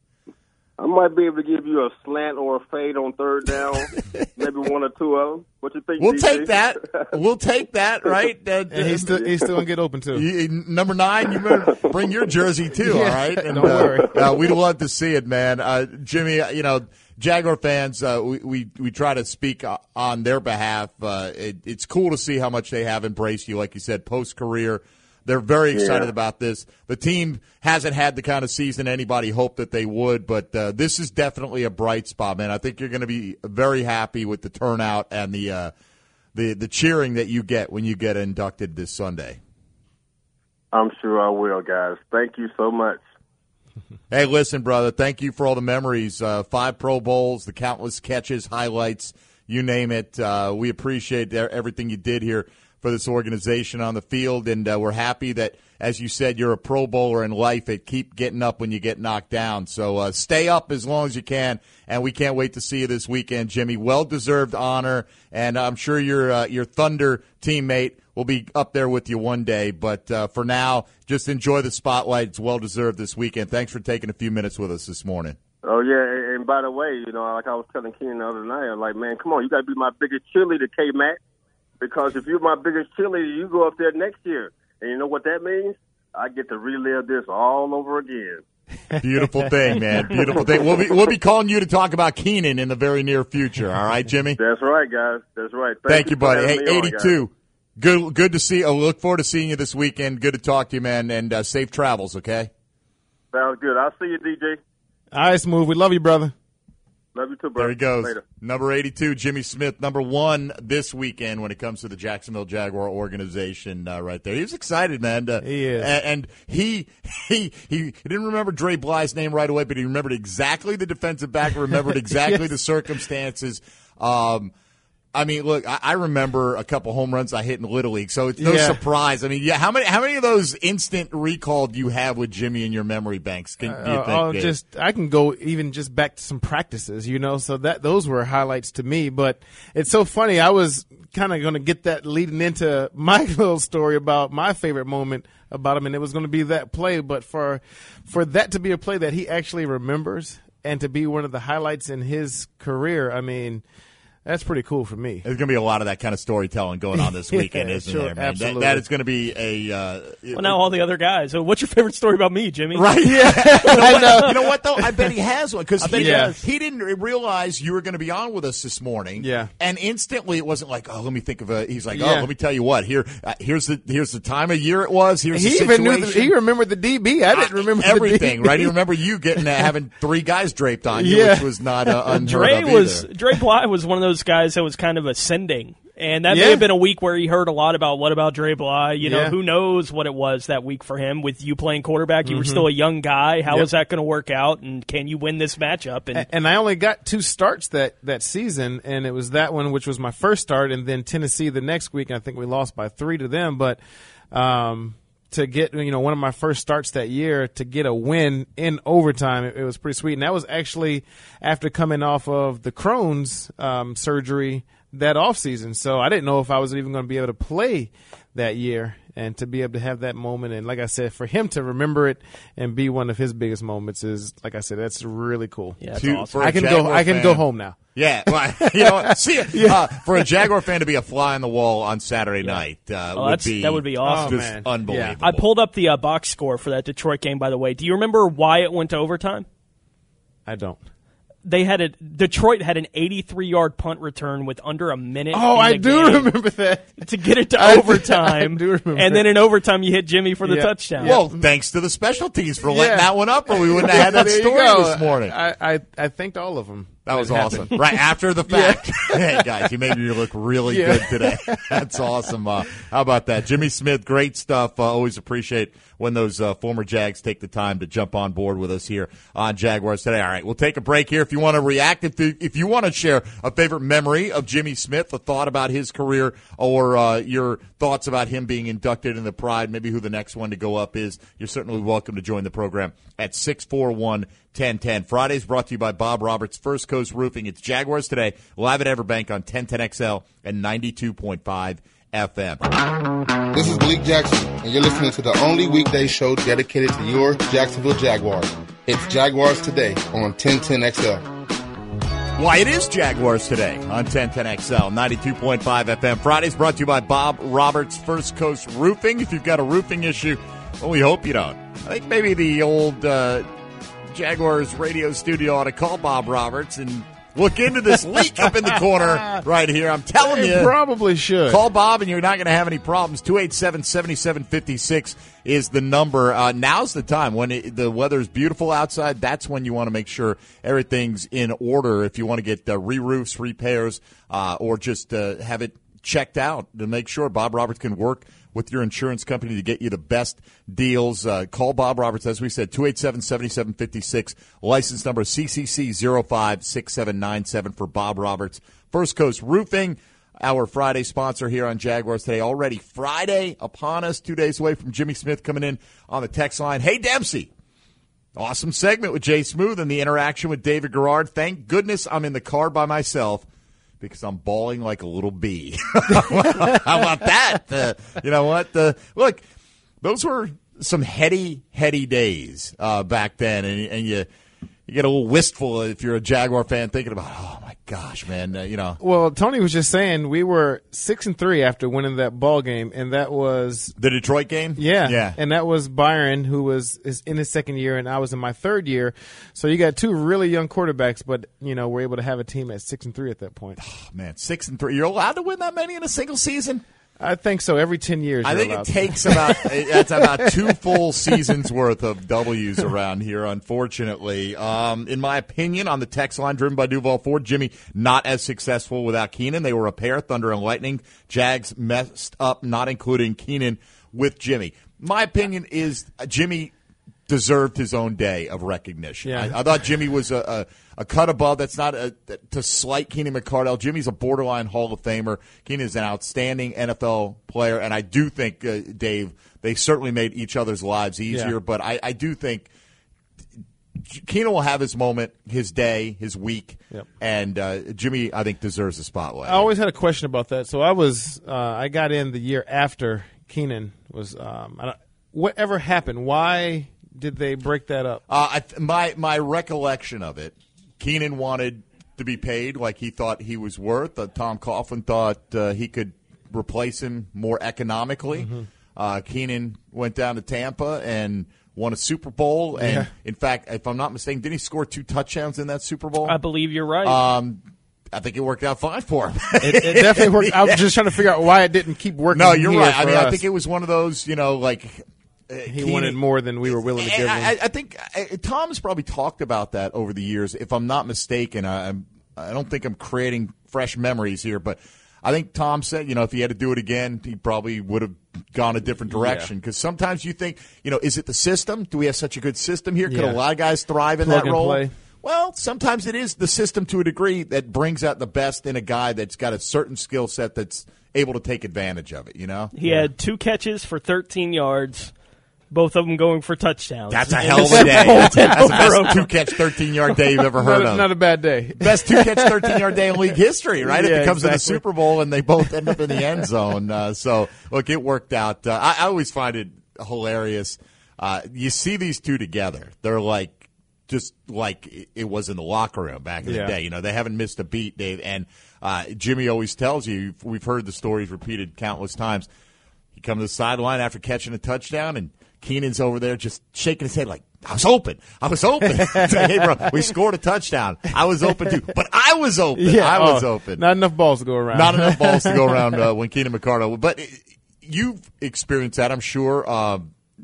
I might be able to give you a slant or a fade on third down, maybe one or two of them. What you think? We'll D J? take that. We'll take that, right? Uh, and he's still he's still gonna get open too. You, number nine, you better bring your jersey too. Yeah, all right, and, don't uh, worry. Uh, we'd love to see it, man. Uh, Jimmy, you know, Jaguar fans, uh, we, we we try to speak on their behalf. Uh, it, it's cool to see how much they have embraced you, like you said, post career. They're very excited yeah. about this. The team hasn't had the kind of season anybody hoped that they would, but uh, this is definitely a bright spot, man. I think you're going to be very happy with the turnout and the uh, the the cheering that you get when you get inducted this Sunday. I'm sure I will, guys. Thank you so much. Hey, listen, brother, thank you for all the memories. Uh, five Pro Bowls, the countless catches, highlights, you name it. Uh, we appreciate everything you did here for this organization on the field, and uh, we're happy that, as you said, you're a Pro Bowler in life and keep getting up when you get knocked down. So uh, stay up as long as you can, and we can't wait to see you this weekend, Jimmy. Well-deserved honor, and I'm sure your uh, your Thunder teammate will be up there with you one day. But uh, for now, just enjoy the spotlight. It's well-deserved this weekend. Thanks for taking a few minutes with us this morning. Oh, yeah, and by the way, you know, like I was telling Keenan the other night, I'm like, man, come on, you got to be my biggest cheerleader, K-Mac. Because if you're my biggest cheerleader, you go up there next year. And you know what that means? I get to relive this all over again. Beautiful thing, man. Beautiful thing. We'll be, we'll be calling you to talk about Keenan in the very near future. All right, Jimmy? That's right, guys. That's right. Thank, Thank you, you, buddy. Hey, on, eighty-two. Good good to see you. I look forward to seeing you this weekend. Good to talk to you, man. And uh, safe travels, okay? Sounds good. I'll see you, D J. All right, Smooth. We love you, brother. Love you too, brother. There he goes. Later. Number eighty-two, Jimmy Smith, number one this weekend when it comes to the Jacksonville Jaguar organization uh, right there. He was excited, man. To, he is. And, and he, he he he didn't remember Dre Bly's name right away, but he remembered exactly the defensive back, remembered exactly yes. the circumstances. Um I mean, look, I, I remember a couple home runs I hit in Little League, so it's no yeah. surprise. I mean, yeah, how many how many of those instant recall do you have with Jimmy in your memory banks? Can do you uh, think? I'll Dave? just I can go even just back to some practices, you know. So that those were highlights to me. But it's so funny. I was kind of going to get that leading into my little story about my favorite moment about him, and it was going to be that play. But for for that to be a play that he actually remembers, and to be one of the highlights in his career, I mean, that's pretty cool for me. There's going to be a lot of that kind of storytelling going on this weekend, yeah, isn't sure, there, man? Absolutely. That, that is going to be a. Uh, well, now all the other guys. So, what's your favorite story about me, Jimmy? Right? Yeah. you, know what, know. you know what though? I bet he has one because he, yeah. he didn't realize you were going to be on with us this morning. Yeah. And instantly, it wasn't like, oh, let me think of a. He's like, yeah. oh, let me tell you what. Here, uh, here's the here's the time of year it was. Here's he the even situation. knew. The, he remembered the D B. I didn't remember uh, everything. The D B. Right? He remember you getting uh, having three guys draped on you, yeah. which was not uh, unheard Dre of was either. Dre Bly was one of those guys that was kind of ascending. And that yeah. may have been a week where he heard a lot about what about Dre Bly. You know, yeah. who knows what it was that week for him with you playing quarterback. You mm-hmm. were still a young guy. How yep. is that going to work out? And can you win this matchup? And, and I only got two starts that, that season, and it was that one, which was my first start, and then Tennessee the next week. And I think we lost by three to them. But um, to get, you know, one of my first starts that year, to get a win in overtime, it, it was pretty sweet. And that was actually after coming off of the Crohn's um, surgery that offseason. So I didn't know if I was even going to be able to play that year, and to be able to have that moment. And like I said, for him to remember it and be one of his biggest moments is, like I said, that's really cool. Yeah, that's to, awesome. I can go. I can fan, go home now. Yeah, well, you know, see, yeah. uh, for a Jaguar fan to be a fly on the wall on Saturday yeah. night uh, oh, would be that would be awesome. Just oh, man. unbelievable. Yeah. I pulled up the uh, box score for that Detroit game. By the way, do you remember why it went to overtime? I don't. They had a Detroit had an eighty-three yard punt return with under a minute. Oh, in the I do game remember that to get it to I overtime. I do remember and then in overtime, you hit Jimmy for the yeah. touchdown. Well, thanks to the special teams for yeah. letting that one up, or we wouldn't have had that there story you go. this morning. I, I I thanked all of them. That was that awesome. happened. Right after the fact. Hey, guys, you made me look really Yeah. good today. That's awesome. Uh, how about that? Jimmy Smith, great stuff. Uh, always appreciate when those uh, former Jags take the time to jump on board with us here on Jaguars Today. All right, we'll take a break here. If you want to react, if, you, if you want to share a favorite memory of Jimmy Smith, a thought about his career, or uh, your thoughts about him being inducted in the Pride, maybe who the next one to go up is, you're certainly welcome to join the program at six four one, ten ten. Fridays brought to you by Bob Roberts, First Coast Roofing. It's Jaguars Today, live at Everbank on ten ten X L and ninety-two point five F M. This is Malik Jackson, and you're listening to the only weekday show dedicated to your Jacksonville Jaguars. It's Jaguars Today on ten ten X L. Why, it is Jaguars Today on ten ten X L, ninety-two point five F M. Fridays brought to you by Bob Roberts, First Coast Roofing. If you've got a roofing issue, well, we hope you don't. I think maybe the old uh, Jaguars radio studio ought to call Bob Roberts and look into this leak up in the corner right here. I'm telling They you. probably should. Call Bob and you're not going to have any problems. two eight seven, seven seven five six is the number. Uh, now's the time. When it, the weather's beautiful outside, that's when you want to make sure everything's in order. If you want to get uh, re-roofs, repairs, uh, or just uh, have it checked out to make sure Bob Roberts can work with your insurance company to get you the best deals. Uh, call Bob Roberts, as we said, two eight seven, seven seven five six. License number C C C zero five six seven nine seven for Bob Roberts. First Coast Roofing, our Friday sponsor here on Jaguars Today. Already Friday upon us, two days away from Jimmy Smith coming in on the text line. Hey, Dempsey. Awesome segment with Jay Smooth and the interaction with David Garrard. Thank goodness I'm in the car by myself, because I'm bawling like a little bee. How about that? Uh, you know what? Uh, look, those were some heady, heady days uh, back then, and, and you you get a little wistful if you're a Jaguar fan thinking about, oh, my gosh, man, uh, you know. Well, Tony was just saying we were six and three after winning that ball game, and that was the Detroit game. Yeah, yeah, and that was Byron, who was is in his second year, and I was in my third year. So you got two really young quarterbacks, but you know we're able to have a team at six and three at that point. Oh, man, six and three. You're allowed to win that many in a single season? I think so. Every ten years, I you're think allowed it to. takes about that's about two full seasons worth of W's around here. Unfortunately, um, in my opinion, on the text line driven by Duval Ford, Jimmy not as successful without Keenan. They were a pair, Thunder and Lightning. Jags messed up, not including Keenan with Jimmy. My opinion is uh, Jimmy deserved his own day of recognition. Yeah. I, I thought Jimmy was a, a, a cut above. That's not a, to slight Keenan McCardell. Jimmy's a borderline Hall of Famer. Keenan is an outstanding N F L player, and I do think, uh, Dave, they certainly made each other's lives easier, Yeah. but I, I do think Keenan will have his moment, his day, his week, Yep. and uh, Jimmy, I think, deserves a spotlight. I always had a question about that. So I was, uh, I got in the year after Keenan was. Um, I don't, whatever happened? Why did they break that up? Uh, I th- my my recollection of it, Keenan wanted to be paid like he thought he was worth. Uh, Tom Coughlin thought uh, he could replace him more economically. Mm-hmm. Uh, Keenan went down to Tampa and won a Super Bowl. And, yeah. in fact, if I'm not mistaken, didn't he score two touchdowns in that Super Bowl? I believe you're right. Um, I think it worked out fine for him. it, it definitely worked. I was just trying to figure out why it didn't keep working. No, you're right. I mean, us. I think it was one of those, you know, like uh, he Keenan, wanted more than we were willing to give him. I, I think I, Tom's probably talked about that over the years. If I'm not mistaken, I, I'm, I don't think I'm creating fresh memories here, but I think Tom said, you know, if he had to do it again, he probably would have gone a different direction. Because yeah. sometimes you think, you know, is it the system? Do we have such a good system here? Could yeah. a lot of guys thrive in Plug that role? Play. Well, sometimes it is the system to a degree that brings out the best in a guy that's got a certain skill set that's able to take advantage of it, you know? He yeah. had two catches for thirteen yards, both of them going for touchdowns. That's a hell of a day. That's, that's the best two-catch, thirteen-yard day you've ever heard not, of. Not a bad day. Best two-catch, thirteen-yard day in league history, right? Yeah, if it comes exactly. to the Super Bowl and they both end up in the end zone. Uh, so, look, it worked out. Uh, I, I always find it hilarious. Uh, you see these two together. They're like, just like it was in the locker room back in yeah. the day. You know, they haven't missed a beat, Dave. And uh, Jimmy always tells you, we've heard the stories repeated countless times. He comes to the sideline after catching a touchdown, and Keenan's over there just shaking his head like, I was open. I was open. Hey, bro, we scored a touchdown. I was open, too. But I was open. Yeah, I was oh, open. Not enough balls to go around. Not enough balls to go around uh, when Keenan McCardle. But you've experienced that, I'm sure. Uh,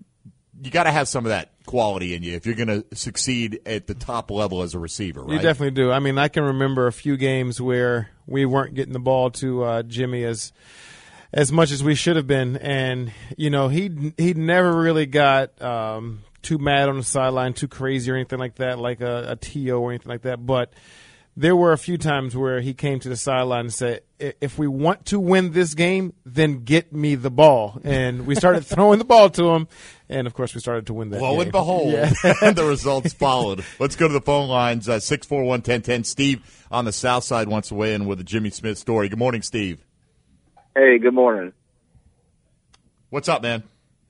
you got to have some of that quality in you if you're going to succeed at the top level as a receiver, right? You definitely do. I mean, I can remember a few games where we weren't getting the ball to uh, Jimmy as as much as we should have been, and you know, he he never really got um, too mad on the sideline, too crazy or anything like that, like a, a T O or anything like that. But there were a few times where he came to the sideline and said, if we want to win this game, then get me the ball. And we started throwing the ball to him, and, of course, we started to win that Lo game. and behold, yeah. the results followed. Let's go to the phone lines, uh, six four one, one zero one zero. Steve on the south side wants to weigh in with a Jimmy Smith story. Good morning, Steve. Hey, good morning. What's up, man?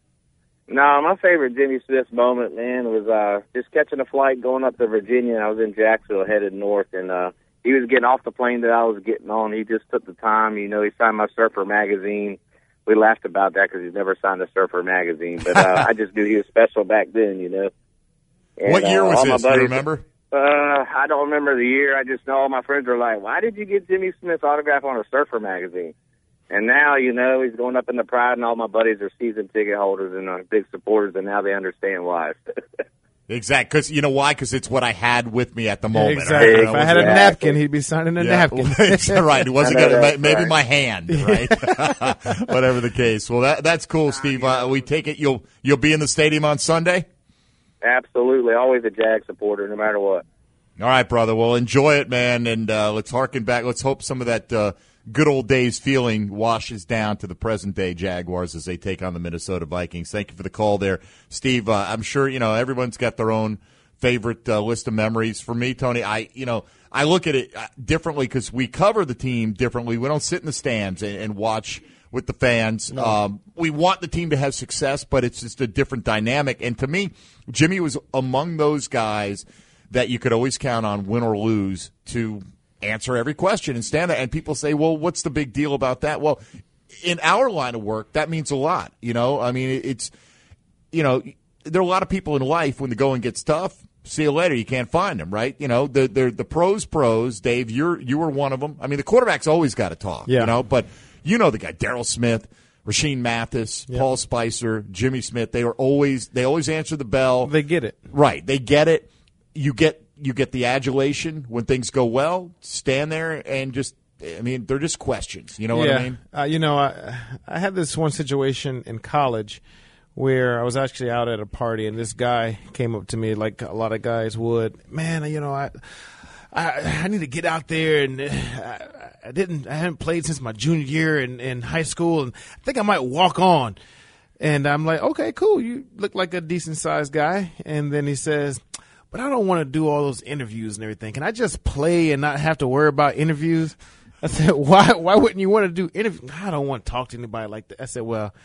No, my favorite Jimmy Smith moment, man, was uh, just catching a flight going up to Virginia. I was in Jacksonville headed north, and uh, he was getting off the plane that I was getting on. He just took the time. You know, he signed my Surfer magazine. We laughed about that because he's never signed a Surfer magazine. But uh, I just knew he was special back then, you know. And, what year uh, was this? Do you buddies, remember? Uh, I don't remember the year. I just know all my friends were like, why did you get Jimmy Smith's autograph on a Surfer magazine? And now, you know, he's going up in the Pride, and all my buddies are season ticket holders and uh, big supporters, and now they understand why. Exactly. Because you know why? Because it's what I had with me at the moment. Exactly. Right? If I had a napkin, he'd be signing a yeah. napkin. Right. It wasn't going to maybe right. my hand, right? Whatever the case. Well, that that's cool, Steve. Uh, we take it you'll you'll be in the stadium on Sunday? Absolutely. Always a Jag supporter, no matter what. All right, brother. Well, enjoy it, man, and uh, let's harken back. Let's hope some of that uh, good old days feeling washes down to the present day Jaguars as they take on the Minnesota Vikings. Thank you for the call there, Steve. Uh, I'm sure you know everyone's got their own favorite uh, list of memories. For me, Tony, I you know I look at it differently because we cover the team differently. We don't sit in the stands and, and watch with the fans. No. Um, we want the team to have success, but it's just a different dynamic. And to me, Jimmy was among those guys that you could always count on, win or lose, to answer every question and stand there. And people say, well, what's the big deal about that? Well, in our line of work, that means a lot. You know, I mean, it's, you know, there are a lot of people in life when the going gets tough, see you later, you can't find them, right? You know, the the, the pros, pros, Dave, you're, you were one of them. I mean, the quarterback's always got to talk, yeah. you know, but you know the guy, Darryl Smith, Rashean Mathis, yep. Paul Spicer, Jimmy Smith, they were always, they always answer the bell. They get it. Right, they get it. You get you get the adulation when things go well. Stand there and just, I mean, they're just questions. You know yeah. what I mean? Uh, you know, I, I had this one situation in college where I was actually out at a party, and this guy came up to me like a lot of guys would. Man, you know, I I, I need to get out there, and I, I didn't, I hadn't played since my junior year in, in high school, and I think I might walk on. And I'm like, okay, cool. You look like a decent sized guy. And then he says, but I don't want to do all those interviews and everything. Can I just play and not have to worry about interviews? I said, why Why wouldn't you want to do interviews? I don't want to talk to anybody like that. I said, well,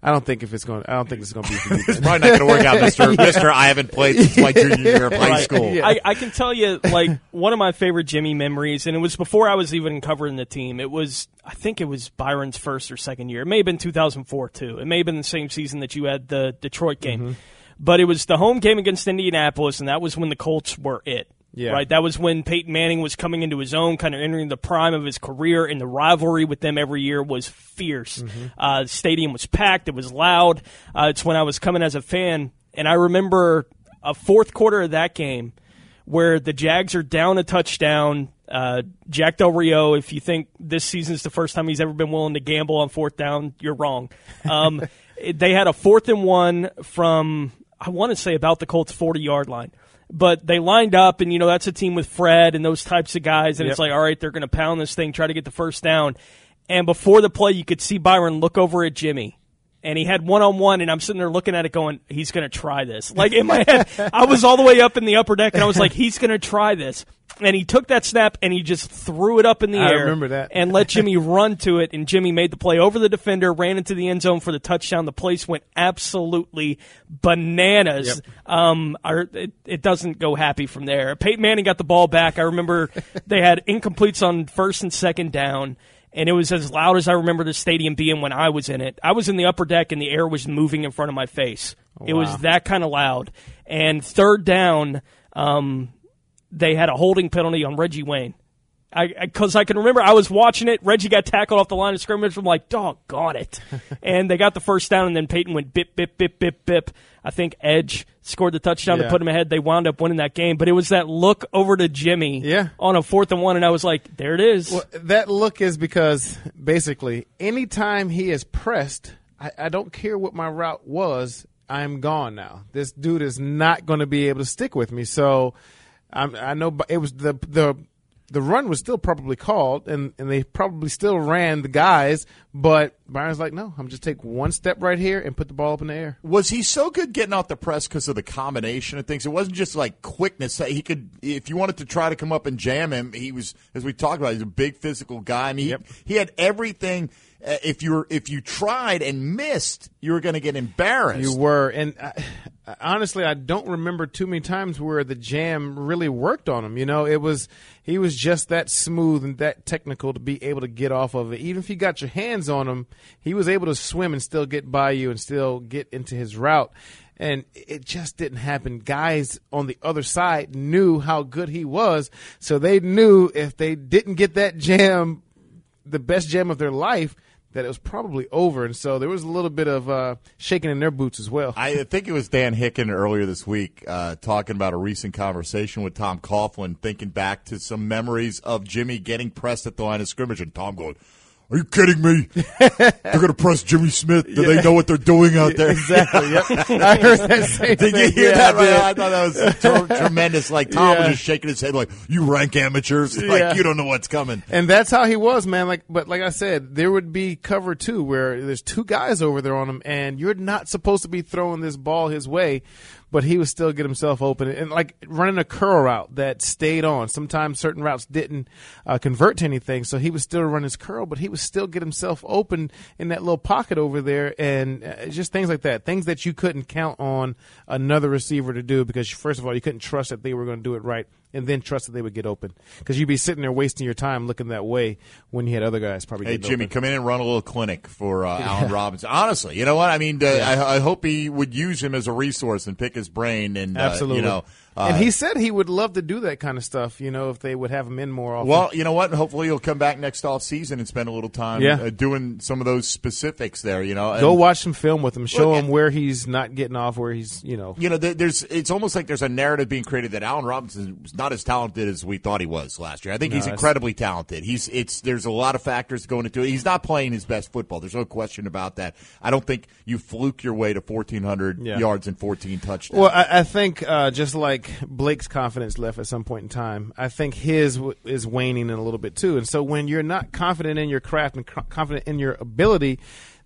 I don't think if it's going. I don't think it's going to be. For you, it's probably not going to work out, Mister Yeah. Mister I haven't played since my junior year of high right. school. Yeah. I, I can tell you, like one of my favorite Jimmy memories, and it was before I was even covering the team. It was, I think, it was Byron's first or second year. It may have been two thousand four too. It may have been the same season that you had the Detroit game, mm-hmm. but it was the home game against Indianapolis, and that was when the Colts were it. Yeah. Right, that was when Peyton Manning was coming into his own, kind of entering the prime of his career, and the rivalry with them every year was fierce. Mm-hmm. Uh, the stadium was packed. It was loud. Uh, it's when I was coming as a fan, and I remember a fourth quarter of that game where the Jags are down a touchdown. Uh, Jack Del Rio, if you think this season's the first time he's ever been willing to gamble on fourth down, you're wrong. Um, they had a fourth and one from, I want to say, about the Colts' forty-yard line. But they lined up, and, you know, that's a team with Fred and those types of guys, and yep. it's like, all right, they're going to pound this thing, try to get the first down. And before the play, you could see Byron look over at Jimmy, and he had one-on-one, and I'm sitting there looking at it going, he's going to try this. Like, in my head, I was all the way up in the upper deck, and I was like, he's going to try this. And he took that snap, and he just threw it up in the I air. I remember that. And let Jimmy run to it, and Jimmy made the play over the defender, ran into the end zone for the touchdown. The place went absolutely bananas. Yep. Um, our, it, it doesn't go happy from there. Peyton Manning got the ball back. I remember they had incompletes on first and second down, and it was as loud as I remember the stadium being when I was in it. I was in the upper deck, and the air was moving in front of my face. Wow. It was that kind of loud. And third down, um, they had a holding penalty on Reggie Wayne. Because I, I, I can remember I was watching it. Reggie got tackled off the line of scrimmage. I'm like, doggone it. And they got the first down, and then Peyton went bip, bip, bip, bip, bip. I think Edge scored the touchdown yeah. to put him ahead. They wound up winning that game. But it was that look over to Jimmy yeah. on a fourth and one, and I was like, there it is. Well, that look is because, basically, anytime he is pressed, I, I don't care what my route was, I'm gone now. This dude is not going to be able to stick with me. So I'm, I know it was the the the run was still probably called, and, and they probably still ran the guys, but Byron's like, no, I'm just take one step right here and put the ball up in the air. Was he so good getting off the press because of the combination of things? It wasn't just like quickness. He could, if you wanted to try to come up and jam him, he was, as we talked about, he's a big physical guy. I mean, yep. he, he had everything. Uh, if you were, if you tried and missed, you were going to get embarrassed. You were, and I, honestly, I don't remember too many times where the jam really worked on him. You know, it was he was just that smooth and that technical to be able to get off of it. Even if you got your hands on him, he was able to swim and still get by you and still get into his route. And it just didn't happen. Guys on the other side knew how good he was, so they knew if they didn't get that jam, the best jam of their life, that it was probably over. And so there was a little bit of uh, shaking in their boots as well. I think it was Dan Hicken earlier this week uh, talking about a recent conversation with Tom Coughlin, thinking back to some memories of Jimmy getting pressed at the line of scrimmage, and Tom going, are you kidding me? They're going to press Jimmy Smith. Do yeah. they know what they're doing out there? Exactly. Yep. I heard that same Did thing. you hear yeah, that? I, Right? I thought that was t- tremendous. Like Tom yeah. was just shaking his head like, you rank amateurs. Like, yeah. you don't know what's coming. And that's how he was, man. Like, but like I said, there would be cover two where there's two guys over there on him, and you're not supposed to be throwing this ball his way. But he would still get himself open, and like running a curl route that stayed on. Sometimes certain routes didn't uh, convert to anything, so he would still run his curl, but he would still get himself open in that little pocket over there, and uh, just things like that, things that you couldn't count on another receiver to do because, first of all, you couldn't trust that they were going to do it right, and then trust that they would get open because you'd be sitting there wasting your time looking that way when you had other guys probably. Hey, Jimmy, open. come in and run a little clinic for uh, Allen Robinson. Honestly, you know what I mean? Uh, Yeah. I, I hope he would use him as a resource and pick his brain. And Absolutely, uh, you know, uh, and he said he would love to do that kind of stuff. You know, if they would have him in more often. Well, you know what? Hopefully, he'll come back next off season and spend a little time yeah. uh, doing some of those specifics there. You know, and, go watch some film with him. Show look, him where he's not getting off, where he's you know. You know, there's it's almost like there's a narrative being created that Allen Robinson is not as talented as we thought he was last year. I think No, he's incredibly talented. He's it's there's a lot of factors going into it. He's not playing his best football. There's no question about that. I don't think you fluke your way to fourteen hundred yeah. yards and fourteen touchdowns. Well, I, I think uh, just like Blake's confidence left at some point in time, I think his w- is waning in a little bit too. And so when you're not confident in your craft and co- confident in your ability,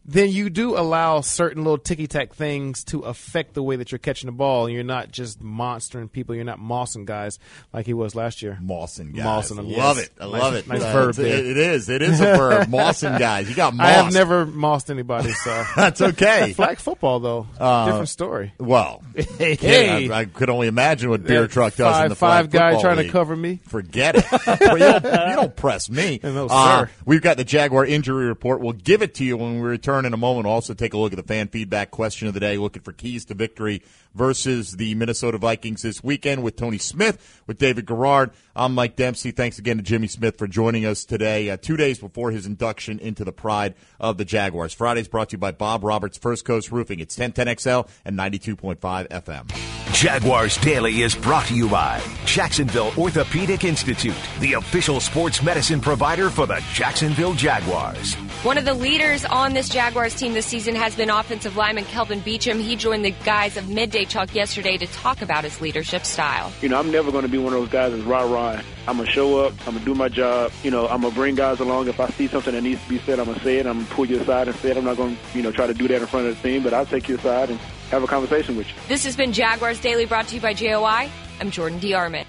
then you do allow certain little ticky-tack things to affect the way that you're catching the ball. And you're not just monstering people. You're not mossing guys like he was last year. Mossing guys. Mossing them, love yes. it. I nice, love it. Nice Uh, verb it's- there. It, it is. It is a verb. Mossing guys. You got mossed. I have never mossed anybody, so. That's okay. Flag football, though. Uh, Different story. Well, Hey. I, I could only imagine what Beer That Truck does five, in the five flag guy football trying league. to cover me. Forget it. you, don't, you don't press me. No, Uh, sir. we've got the Jaguar injury report. We'll give it to you when we return in a moment. We'll also take a look at the fan feedback question of the day, looking for keys to victory versus the Minnesota Vikings this weekend with Tony Smith, with David Garrard. I'm Mike Dempsey. Thanks again to Jimmy Smith for joining us today, uh, two days before his induction into the pride of the Jaguars. Friday's brought to you by Bob Roberts, First Coast Roofing. It's ten ten X L and ninety-two point five F M. Jaguars Daily is brought to you by Jacksonville Orthopedic Institute, the official sports medicine provider for the Jacksonville Jaguars. One of the leaders on this Jaguars team this season has been offensive lineman Kelvin Beachum. He joined the guys of Midday Chalk yesterday to talk about his leadership style. You know, I'm never going to be one of those guys that's rah-rah. I'm going to show up. I'm going to do my job. You know, I'm going to bring guys along. If I see something that needs to be said, I'm going to say it. I'm going to pull you aside and say it. I'm not going to, you know, try to do that in front of the team, but I'll take you aside and have a conversation with you. This has been Jaguars Daily, brought to you by J O I. I'm Jordan D. Arment.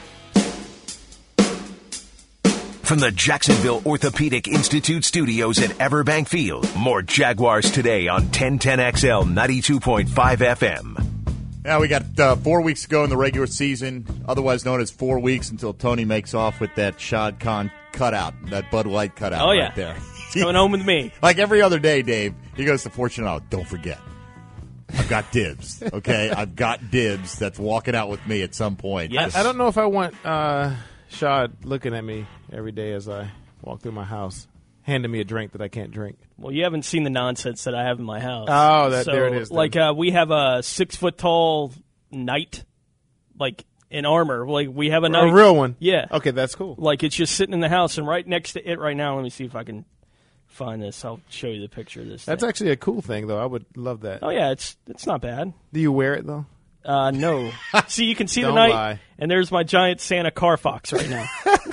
From the Jacksonville Orthopedic Institute studios at Everbank Field, more Jaguars today on ten ten X L ninety-two point five F M. Now we got uh, four weeks to go in the regular season, otherwise known as four weeks until Tony makes off with that Shad Khan cutout, that Bud Light cutout Oh, right yeah. there. Coming home with me. Like every other day, Dave, he goes to Fortunato, don't forget. I've got dibs, okay? I've got dibs that's walking out with me at some point. I, I don't know if I want uh, Shad looking at me every day as I walk through my house, handing me a drink that I can't drink. Well, you haven't seen the nonsense that I have in my house. Oh, that so, there it is. then. Like uh, we have a six foot tall knight, like in armor. Like we have a knight, a real one. Yeah. Okay, that's cool. Like it's just sitting in the house, and right next to it right now. Let me see if I can find this. I'll show you the picture of this. That's thing. actually a cool thing, though. I would love that. Oh yeah, it's it's not bad. Do you wear it though? Uh, no. See, you can see the Don't knight, lie. and there's my giant Santa Carfox right now.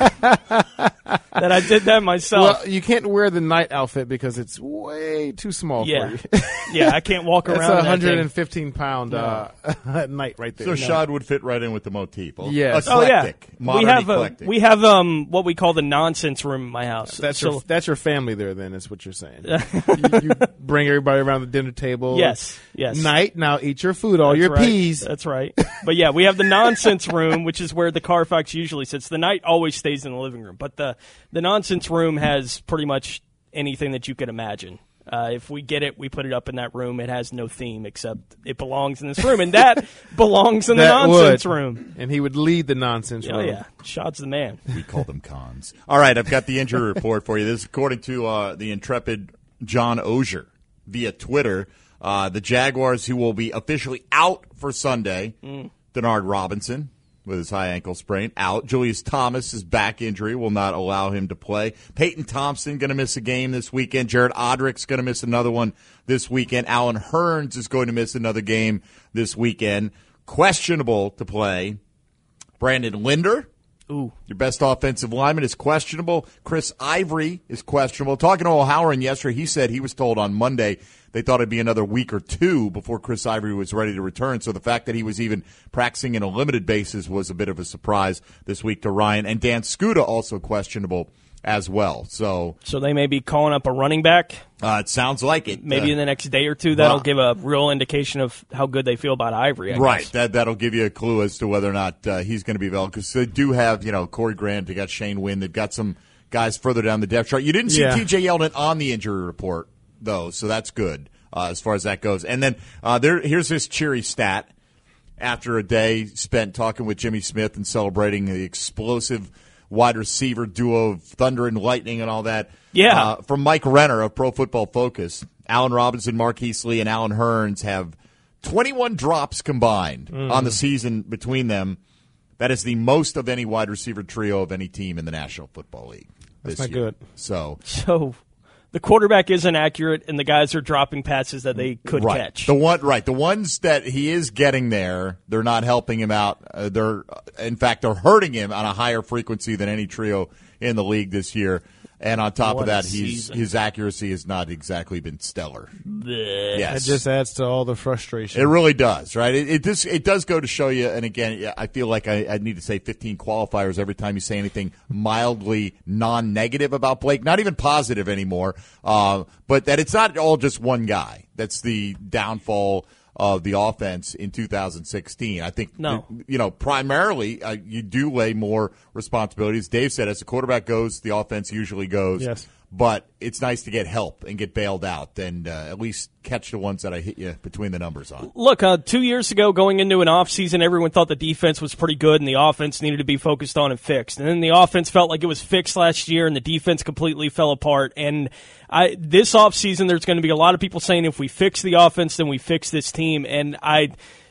That I did that myself. Well, you can't wear the night outfit because it's way too small Yeah. for you. Yeah, I can't walk That's around a in that one hundred thing. fifteen pound uh, night right there. So No. Shad would fit right in with the motif. Oh, Yes. Oh yeah, Eclectic. Modern we have eclectic. A, we have um what we call the nonsense room in my house. That's so, your that's your family there. Then is what you're saying. you, you bring everybody around the dinner table. Yes, yes. Night now, eat your food, all That's your right. peas. That's right. But yeah, we have the nonsense room, which is where the Carfax usually sits. The night always stays in the living room, but the the nonsense room has pretty much anything that you could imagine. Uh, if we get it, we put it up in that room. It has no theme except it belongs in this room, and that belongs in the That nonsense would. room. And he would lead the nonsense Oh room. yeah, Shad's the man. We call them cons. All right, I've got the injury report for you. This is according to uh, the intrepid John Ogier via Twitter. Uh, the Jaguars, who will be officially out for Sunday, Mm. Denard Robinson with his high ankle sprain, out. Julius Thomas, his back injury, will not allow him to play. Peyton Thompson going to miss a game this weekend. Jared Odrick's going to miss another one this weekend. Alan Hearns is going to miss another game this weekend. Questionable to play. Brandon Linder, Ooh. your best offensive lineman, is questionable. Chris Ivory is questionable. Talking to O'Halloran yesterday, he said he was told on Monday they thought it'd be another week or two before Chris Ivory was ready to return. So the fact that he was even practicing in a limited basis was a bit of a surprise this week to Ryan. And Dan Scuda also questionable as well. So So they may be calling up a running back. uh, it sounds like it. Maybe Uh, in the next day or two. That'll Right. give a real indication of how good they feel about Ivory. I Right, guess. that that'll give you a clue as to whether or not uh, he's going to be available. Because they do have, you know, Corey Grant, they got Shane Wynn, they've got some guys further down the depth chart. You didn't see Yeah. T J Yeldon on the injury report though, so that's good uh, as far as that goes. And then uh, there, here's this cheery stat after a day spent talking with Jimmy Smith and celebrating the explosive wide receiver duo of Thunder and Lightning and all that. Yeah. Uh, from Mike Renner of Pro Football Focus, Allen Robinson, Marquise Lee, and Alan Hearns have twenty-one drops combined Mm. on the season between them. That is the most of any wide receiver trio of any team in the National Football League this That's not year. good. So, So the quarterback isn't accurate, and the guys are dropping passes that they could right. catch. The one, right. The ones that he is getting there, they're not helping him out. Uh, they're, in fact, they're hurting him on a higher frequency than any trio in the league this year. And on top What of a that, he's season. his accuracy has not exactly been stellar. Yes. It just adds to all the frustration. It really does, right? It, it does. It does go to show you. And again, I feel like I, I need to say fifteen qualifiers every time you say anything mildly non-negative about Blake. Not even positive anymore. Uh, but that it's not all just one guy. That's the downfall of the offense in two thousand sixteen. I think, No. you know, primarily uh, you do lay more responsibilities. Dave said as the quarterback goes, the offense usually goes. Yes. But it's nice to get help and get bailed out and uh, at least catch the ones that I hit you between the numbers on. Look, uh, two years ago, going into an offseason, everyone thought the defense was pretty good and the offense needed to be focused on and fixed. And then the offense felt like it was fixed last year and the defense completely fell apart. And I, this offseason, there's going to be a lot of people saying if we fix the offense, then we fix this team. And I,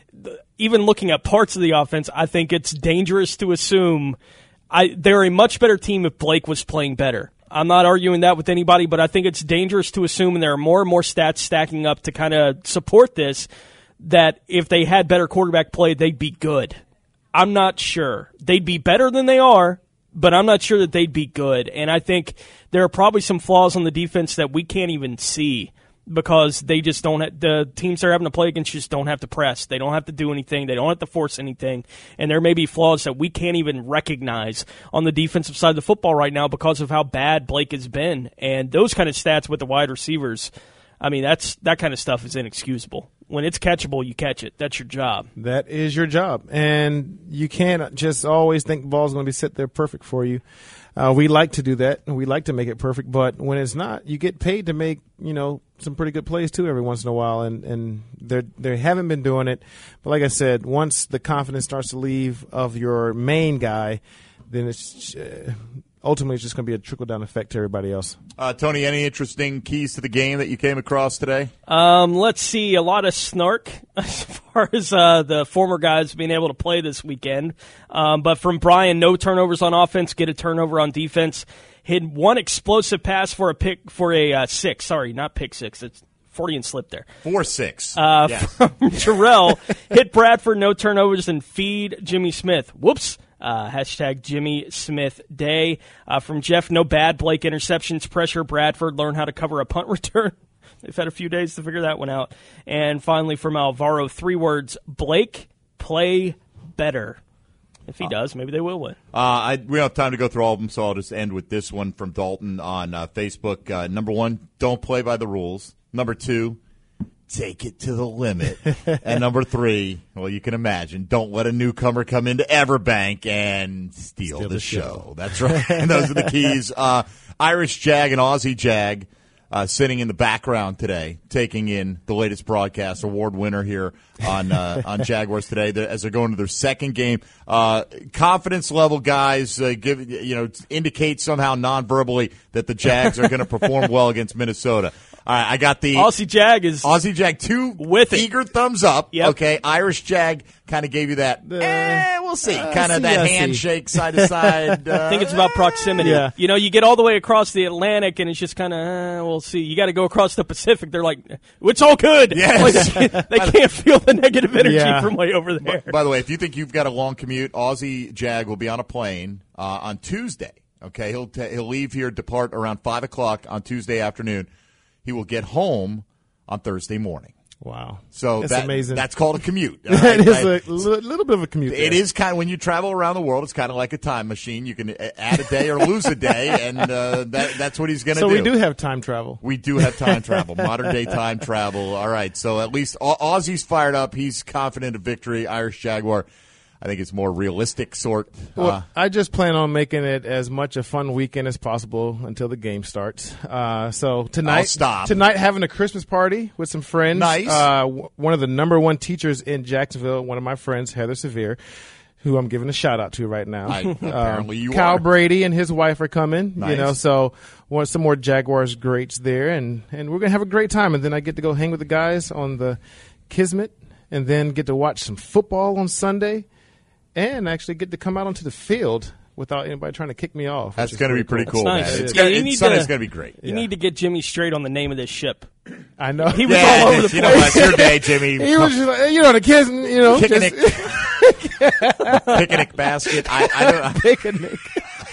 even looking at parts of the offense, I think it's dangerous to assume I, they're a much better team if Blake was playing better. I'm not arguing that with anybody, but I think it's dangerous to assume, and there are more and more stats stacking up to kind of support this, that if they had better quarterback play, they'd be good. I'm not sure. They'd be better than they are, but I'm not sure that they'd be good. And I think there are probably some flaws on the defense that we can't even see because they just don't have, the teams they're having to play against just don't have to press. They don't have to do anything. They don't have to force anything. And there may be flaws that we can't even recognize on the defensive side of the football right now because of how bad Blake has been. And those kind of stats with the wide receivers, I mean, that's that kind of stuff is inexcusable. When it's catchable, you catch it. That's your job. That is your job. And you can't just always think the ball's going to be set there perfect for you. Uh, we like to do that, and we like to make it perfect. But when it's not, you get paid to make, you know, some pretty good plays, too, every once in a while. And, and they're, they haven't been doing it. But like I said, once the confidence starts to leave of your main guy, then it's uh, ultimately it's just going to be a trickle-down effect to everybody else. Uh, Tony, any interesting keys to the game that you came across today? Um, let's see, a lot of snark as far as uh, the former guys being able to play this weekend. Um, but from Brian, no turnovers on offense, get a turnover on defense. Hit one explosive pass for a pick for a uh, six. Sorry, not pick six. It's Freudian slip there. Four six. Uh, yes. From Terrell, hit Bradford, no turnovers, and feed Jimmy Smith. Whoops. Uh, hashtag Jimmy Smith Day. Uh, from Jeff, no bad Blake interceptions. Pressure Bradford. Learn how to cover a punt return. They've had a few days to figure that one out. And finally from Alvaro, three words. Blake, play better. If he does, maybe they will win. Uh, I, we don't have time to go through all of them, so I'll just end with this one from Dalton on uh, Facebook. Uh, number one, don't play by the rules. Number two, take it to the limit. And number three, well, you can imagine, don't let a newcomer come into Everbank and steal, Steal the, the show. show. That's right. And those are the keys. Uh, Irish Jag and Aussie Jag uh, sitting in the background today, taking in the latest broadcast award winner here on uh, on Jaguars today they're, as they're going to their second game. Uh, confidence level, guys, uh, give you know indicate somehow non-verbally that the Jags are going to perform well against Minnesota. All right, I got the Aussie Jag is Aussie Jag two with it. Eager thumbs up. Yep. Okay, Irish Jag kind of gave you that. The, eh, we'll see. uh, kind of see, that I see. handshake side to side. Uh, I think it's about proximity. Yeah. You know, you get all the way across the Atlantic, and it's just kind of, uh, we'll see. You got to go across the Pacific. They're like, it's all good. Yes. Like, they can't feel the negative energy Yeah. from way over there. By the way, if you think you've got a long commute, Aussie Jag will be on a plane uh, on Tuesday. Okay, he'll t- he'll leave here, depart around five o'clock on Tuesday afternoon. He will get home on Thursday morning. Wow. So That's that, amazing. That's called a commute. That Right? is I- a li- little bit of a commute. It there. is kind of when you travel around the world. It's kind of like a time machine. You can a- add a day or lose a day, and uh, that, that's what he's going to So do. we do have time travel. We do have time travel, modern day time travel. All right, so at least Au- Aussie's fired up. He's confident of victory. Irish Jaguar, I think it's more realistic sort. Well, Uh, I just plan on making it as much a fun weekend as possible until the game starts. Uh, so tonight, I'll stop. tonight having a Christmas party with some friends. Nice. Uh, w- one of the number one teachers in Jacksonville, one of my friends, Heather Severe, who I'm giving a shout out to right now. I- apparently you Kyle are. Brady and his wife are coming. Nice. You know, so want some more Jaguars greats there, and and we're gonna have a great time. And then I get to go hang with the guys on the Kismet, and then get to watch some football on Sunday. And actually get to come out onto the field without anybody trying to kick me off. which That's is going to be pretty pretty cool, That's man. nice. It's Yeah, gonna, you it's, need Sunday's to- going to be great. You Yeah. need to get Jimmy straight on the name of this ship. I know. He was Yeah, all over the you know, place. that's your day, Jimmy. He was just like, you know, the kids, you know, Picnic, just picnic basket. I, I don't. picnic.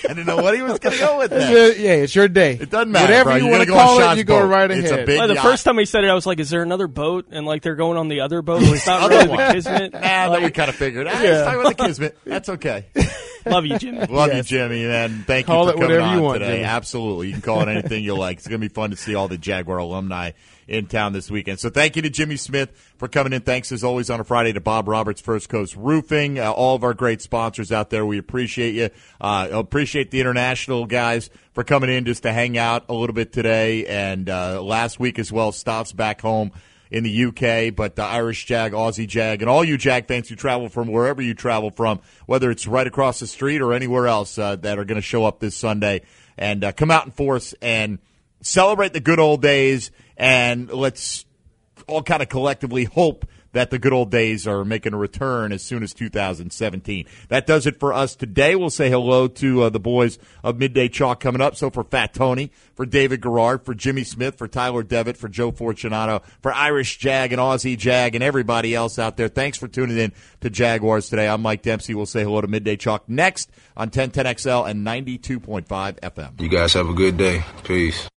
I didn't know what he was going to go with It's that. your- yeah, it's your day. It doesn't matter, Whatever bro. you You're want to gonna go on call it, Sean's you go boat. right It's ahead. a big Well, the yacht. first time he said it, I was like, "Is there another boat?" And like they're going on the other boat. It's not really the Kismet. Nah, then we kind of figured. Ah, Yeah. Let's talk about the Kismet. That's okay. Love you, Jimmy. Love Yes. you, Jimmy, man. Thank Call you it for coming whatever on you want, today. Jimmy. Absolutely. You can call it anything you like. It's going to be fun to see all the Jaguar alumni in town this weekend. So thank you to Jimmy Smith for coming in. Thanks, as always, on a Friday to Bob Roberts, First Coast Roofing, uh, all of our great sponsors out there. We appreciate you. Uh, appreciate the international guys for coming in just to hang out a little bit today and uh, last week as well. Stops back home in the U K, but the Irish Jag, Aussie Jag, and all you Jag fans who travel from wherever you travel from, whether it's right across the street or anywhere else uh, that are going to show up this Sunday and uh, come out in force and celebrate the good old days, and let's all kind of collectively hope that the good old days are making a return as soon as two thousand seventeen. That does it for us today. We'll say hello to uh, the boys of Midday Chalk coming up. So for Fat Tony, for David Garrard, for Jimmy Smith, for Tyler Devitt, for Joe Fortunato, for Irish Jag and Aussie Jag and everybody else out there, thanks for tuning in to Jaguars Today. I'm Mike Dempsey. We'll say hello to Midday Chalk next on ten ten X L and ninety-two point five F M. You guys have a good day. Peace.